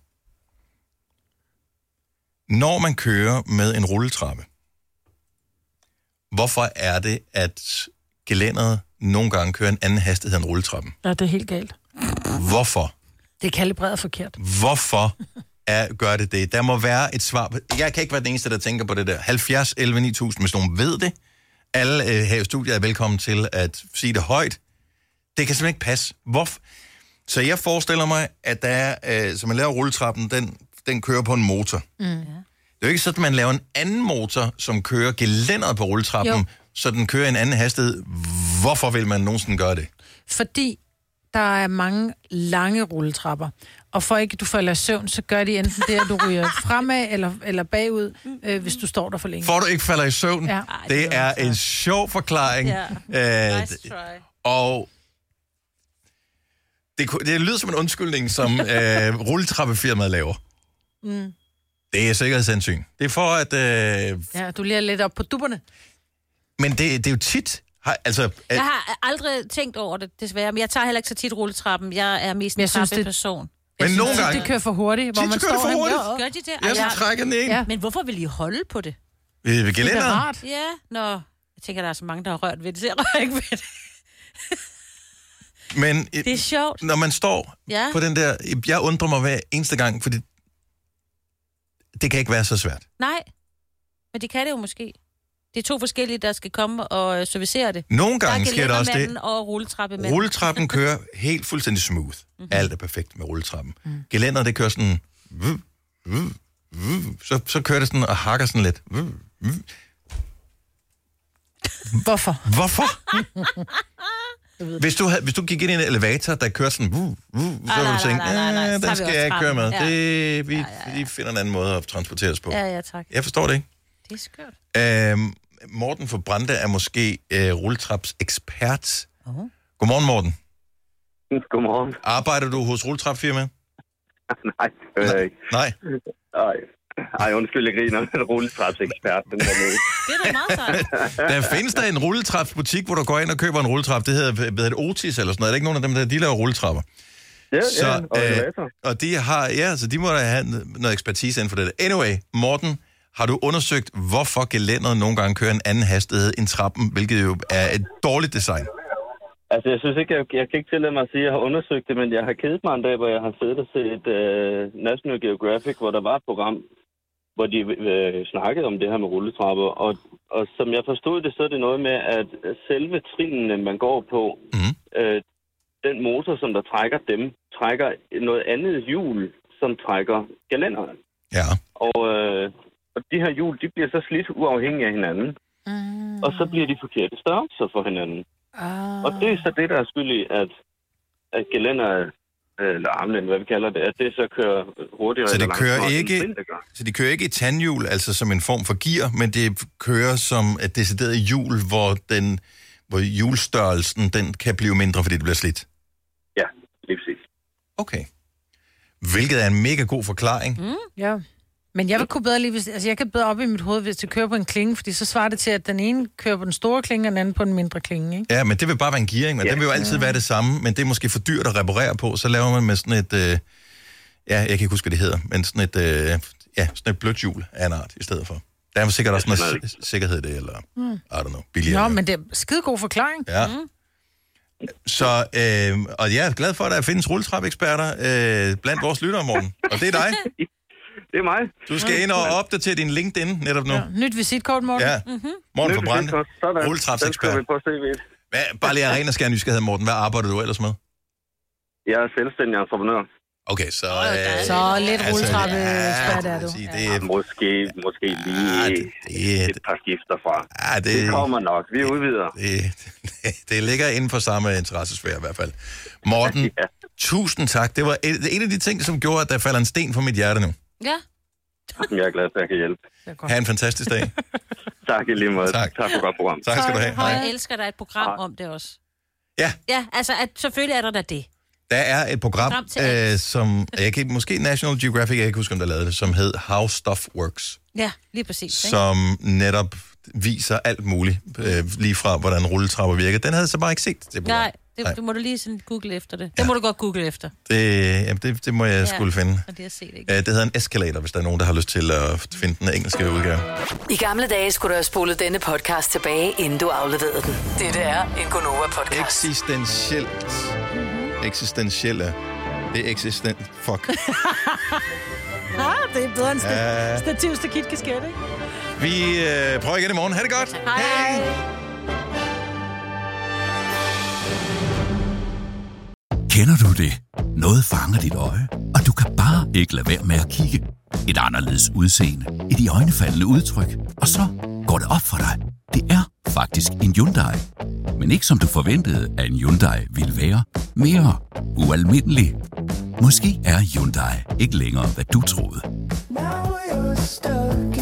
E: Når man kører med en rulletrappe, hvorfor er det, at gelænderet nogle gange kører en anden hastighed end rulletrappen?
F: Ja, det er helt galt.
E: Hvorfor?
F: Det er kalibreret forkert.
E: Hvorfor er, gør det det? Der må være et svar. Jeg kan ikke være den eneste, der tænker på det der. halvfjerds elleve ni tusind, hvis nogen ved det. Alle øh, her i studiet er velkommen til at sige det højt. Det kan simpelthen ikke passe. Hvorfor? Så jeg forestiller mig, at der er, øh, så man laver rulletrappen, den, den kører på en motor. Mm. Det er jo ikke sådan, at man laver en anden motor, som kører gelænderet på rulletrappen, jo. Så den kører en anden hastighed. Hvorfor vil man nogensinde gøre det?
F: Fordi der er mange lange rulletrapper. Og for ikke du falder i søvn, så gør de enten det, at du ryger fremad eller, eller bagud, øh, hvis du står der for længe.
E: For du ikke falder i søvn? Ja. Det er en sjov forklaring.
G: Ja.
E: Øh,
G: Nice try.
E: Og det, det lyder som en undskyldning, som øh, rulletrappefirmaet laver. Mm. Det er sikkerhedshensyn. Det er for at... Øh...
F: Ja, du lige lidt op på dupperne.
E: Men det, det er jo tit... Har, altså, at...
G: Jeg har aldrig tænkt over det, desværre, men jeg tager heller ikke så tit rulletrappen. Jeg er mest en trappeperson.
E: Men
F: jeg
E: nogle
F: synes,
E: gange...
F: det kører for hurtigt, hvor
E: tit
F: man
E: kører
F: står
E: for hurtigt.
G: Gør de det?
E: Ja, så trækker den ind.
G: Ja. Men hvorfor vil I holde på det?
E: Ved vi gelænderet?
G: Ja, nå. Jeg tænker, der er så mange, der har rørt ved det, så jeg rører ikke ved det.
E: Men
G: det er sjovt.
E: Når man står ja. på den der... Jeg undrer mig hver eneste gang, fordi det kan ikke være så svært.
G: Nej, men det kan det jo måske. Det er to forskellige, der skal komme og øh, servicere det.
E: Nogle gange sker der også det.
G: Og rulletrappemanden.
E: Rulletrappen kører helt fuldstændig smooth. Mm-hmm. Alt er perfekt med rulletrappen. Mm. Gelænderet, det kører sådan... Vuh, vuh, vuh, så, så kører det sådan og hakker sådan lidt. Vuh, vuh.
F: Hvorfor?
E: Hvorfor? Hvis du, havde, hvis du gik ind i en elevator, der kører sådan, uh, uh, så ville du tænke, nej, den skal jeg ikke køre med. Ja. Det, vi, ja, ja, ja. vi finder en anden måde at transportere os på.
G: Ja, ja, tak.
E: Jeg forstår det ikke.
G: Det er skørt.
E: Øhm, Morten for Brande er måske øh, rulletraps ekspert. Uh-huh. Godmorgen, Morten.
Q: Godmorgen.
E: Arbejder du hos rulletrapfirma?
Q: Nej, det gør jeg ikke.
E: Nej?
Q: Nej. Ej, undskyld, jeg griner. En rulletrapsekspert, den der nede.
G: Det er da meget sejt.
E: Der findes der en rulletrapsbutik, hvor du går ind og køber en rulletrap. Det hedder, hvad hedder det, Otis eller sådan noget. Er det ikke nogen af dem, der de laver rulletrapper?
Q: Ja,
E: så,
Q: ja, og elevator.
E: Øh, og de har, ja, så de må da have noget ekspertise inden for det. Anyway, Morten, har du undersøgt, hvorfor gelænderet nogle gange kører en anden hastighed end trappen, hvilket jo er et dårligt design?
Q: Altså, jeg synes ikke, jeg, jeg kan ikke tillade mig at sige, at jeg har undersøgt det, men jeg har kedet mig en dag, hvor jeg har siddet og set uh, National Geographic, hvor der var et program, hvor de øh, snakkede om det her med rulletrapper. Og, og som jeg forstod det, så er det noget med, at selve trinene, man går på, mm. øh, den motor, som der trækker dem, trækker noget andet hjul, som trækker gelænderen.
E: Ja.
Q: Og, øh, og de her hjul, de bliver så slidt uafhængige af hinanden. Mm. Og så bliver de forkerte størrelser for hinanden. Ah. Og det er så det, der er skyld i, at, at gelænder, eller armlænd, hvad vi kalder det, at det så kører hurtigere.
E: Så det kører ikke, så de kører ikke i tandhjul, altså som en form for gear, men det kører som et decideret hjul, hvor, den, hvor hjulstørrelsen den kan blive mindre, fordi det bliver slidt?
Q: Ja, lige præcis.
E: Okay. Hvilket er en mega god forklaring.
F: Mm. Ja. Men jeg vil kunne bedre lige, hvis, altså jeg kan bedre op i mit hoved, hvis det kører på en klinge, fordi så svarer det til, at den ene kører på den store klinge, og den anden på den mindre klinge, ikke?
E: Ja, men det vil bare være en gearing, men ja. Det vil jo altid være det samme, men det er måske for dyrt at reparere på, så laver man med sådan et, øh, ja, jeg kan ikke huske, hvad det hedder, men sådan et, øh, ja, sådan et blødt hjul af en art i stedet for. Der er sikkert også noget sikkerhed i det, eller, mm. I don't know, billigere.
F: Nå, men det er skide god forklaring.
E: Ja. Mm. Så, øh, og jeg er glad for, at der findes rulletrap-eksperter øh, blandt vores lyttere, Morten. Og det er dig.
Q: Det er mig.
E: Du skal ind og opdatere din LinkedIn netop nu.
F: Ja, nyt visitkort, Morten.
E: Ja. Mm-hmm. Morten for Brande. Rulletrapsekspert. Bare lige af ren og skær nysgerrighed, Morten. Hvad arbejder du ellers med?
Q: Jeg er selvstændig entreprenør.
E: Okay, så...
F: Øh, så lidt altså, rulletrappe-ekspert er du.
E: Sige, det er,
Q: måske, måske lige ja, det, det er, et par skifter fra.
E: Ja, det,
Q: det kommer nok. Vi udvider.
E: Det, det, det ligger inden for samme interessesfære i hvert fald. Morten, ja. Tusind tak. Det var en af de ting, som gjorde, at der falder en sten fra mit hjerte nu.
G: Ja.
Q: Jeg er glad for, at jeg kan hjælpe.
E: Ha' en fantastisk dag.
Q: Tak i lige måde. Tak, tak for godt program.
E: Tak skal du have.
G: Hej. Jeg elsker, der er et program om det også.
E: Ja.
G: Ja, altså at, selvfølgelig er der da det.
E: Der er et program, øh, som, jeg kan, måske National Geographic, jeg kan ikke huske, om der lavede det, som hed How Stuff Works.
G: Ja, lige præcis.
E: Som netop viser alt muligt, øh, lige fra hvordan rulletrapper virker. Den havde så bare ikke set, det program.
G: Nej, det, Nej. Du må du lige sådan google efter det. Det ja. må du godt google efter.
E: Det, ja, det, det må jeg ja, skulle finde.
G: Og det har set, ikke?
E: Uh, det hedder en escalator, hvis der er nogen, der har lyst til at finde den engelske udgave.
I: I gamle dage skulle du have spolet denne podcast tilbage, inden du afleverede den. Dette er en Gonova-podcast.
E: Eksistentielt. Mm-hmm. Eksistentielle. Det er eksistent. Fuck.
F: ah, det er bedre end uh, stativste KitKat, ikke?
E: Vi uh, prøver igen i morgen. Ha' det godt.
F: Hej. Hej.
H: Kender du det? Noget fanger dit øje, og du kan bare ikke lade være med at kigge. Et anderledes udseende, et iøjnefaldende udtryk, og så går det op for dig. Det er faktisk en Hyundai. Men ikke som du forventede, at en Hyundai ville være. Mere ualmindelig. Måske er Hyundai ikke længere, hvad du troede.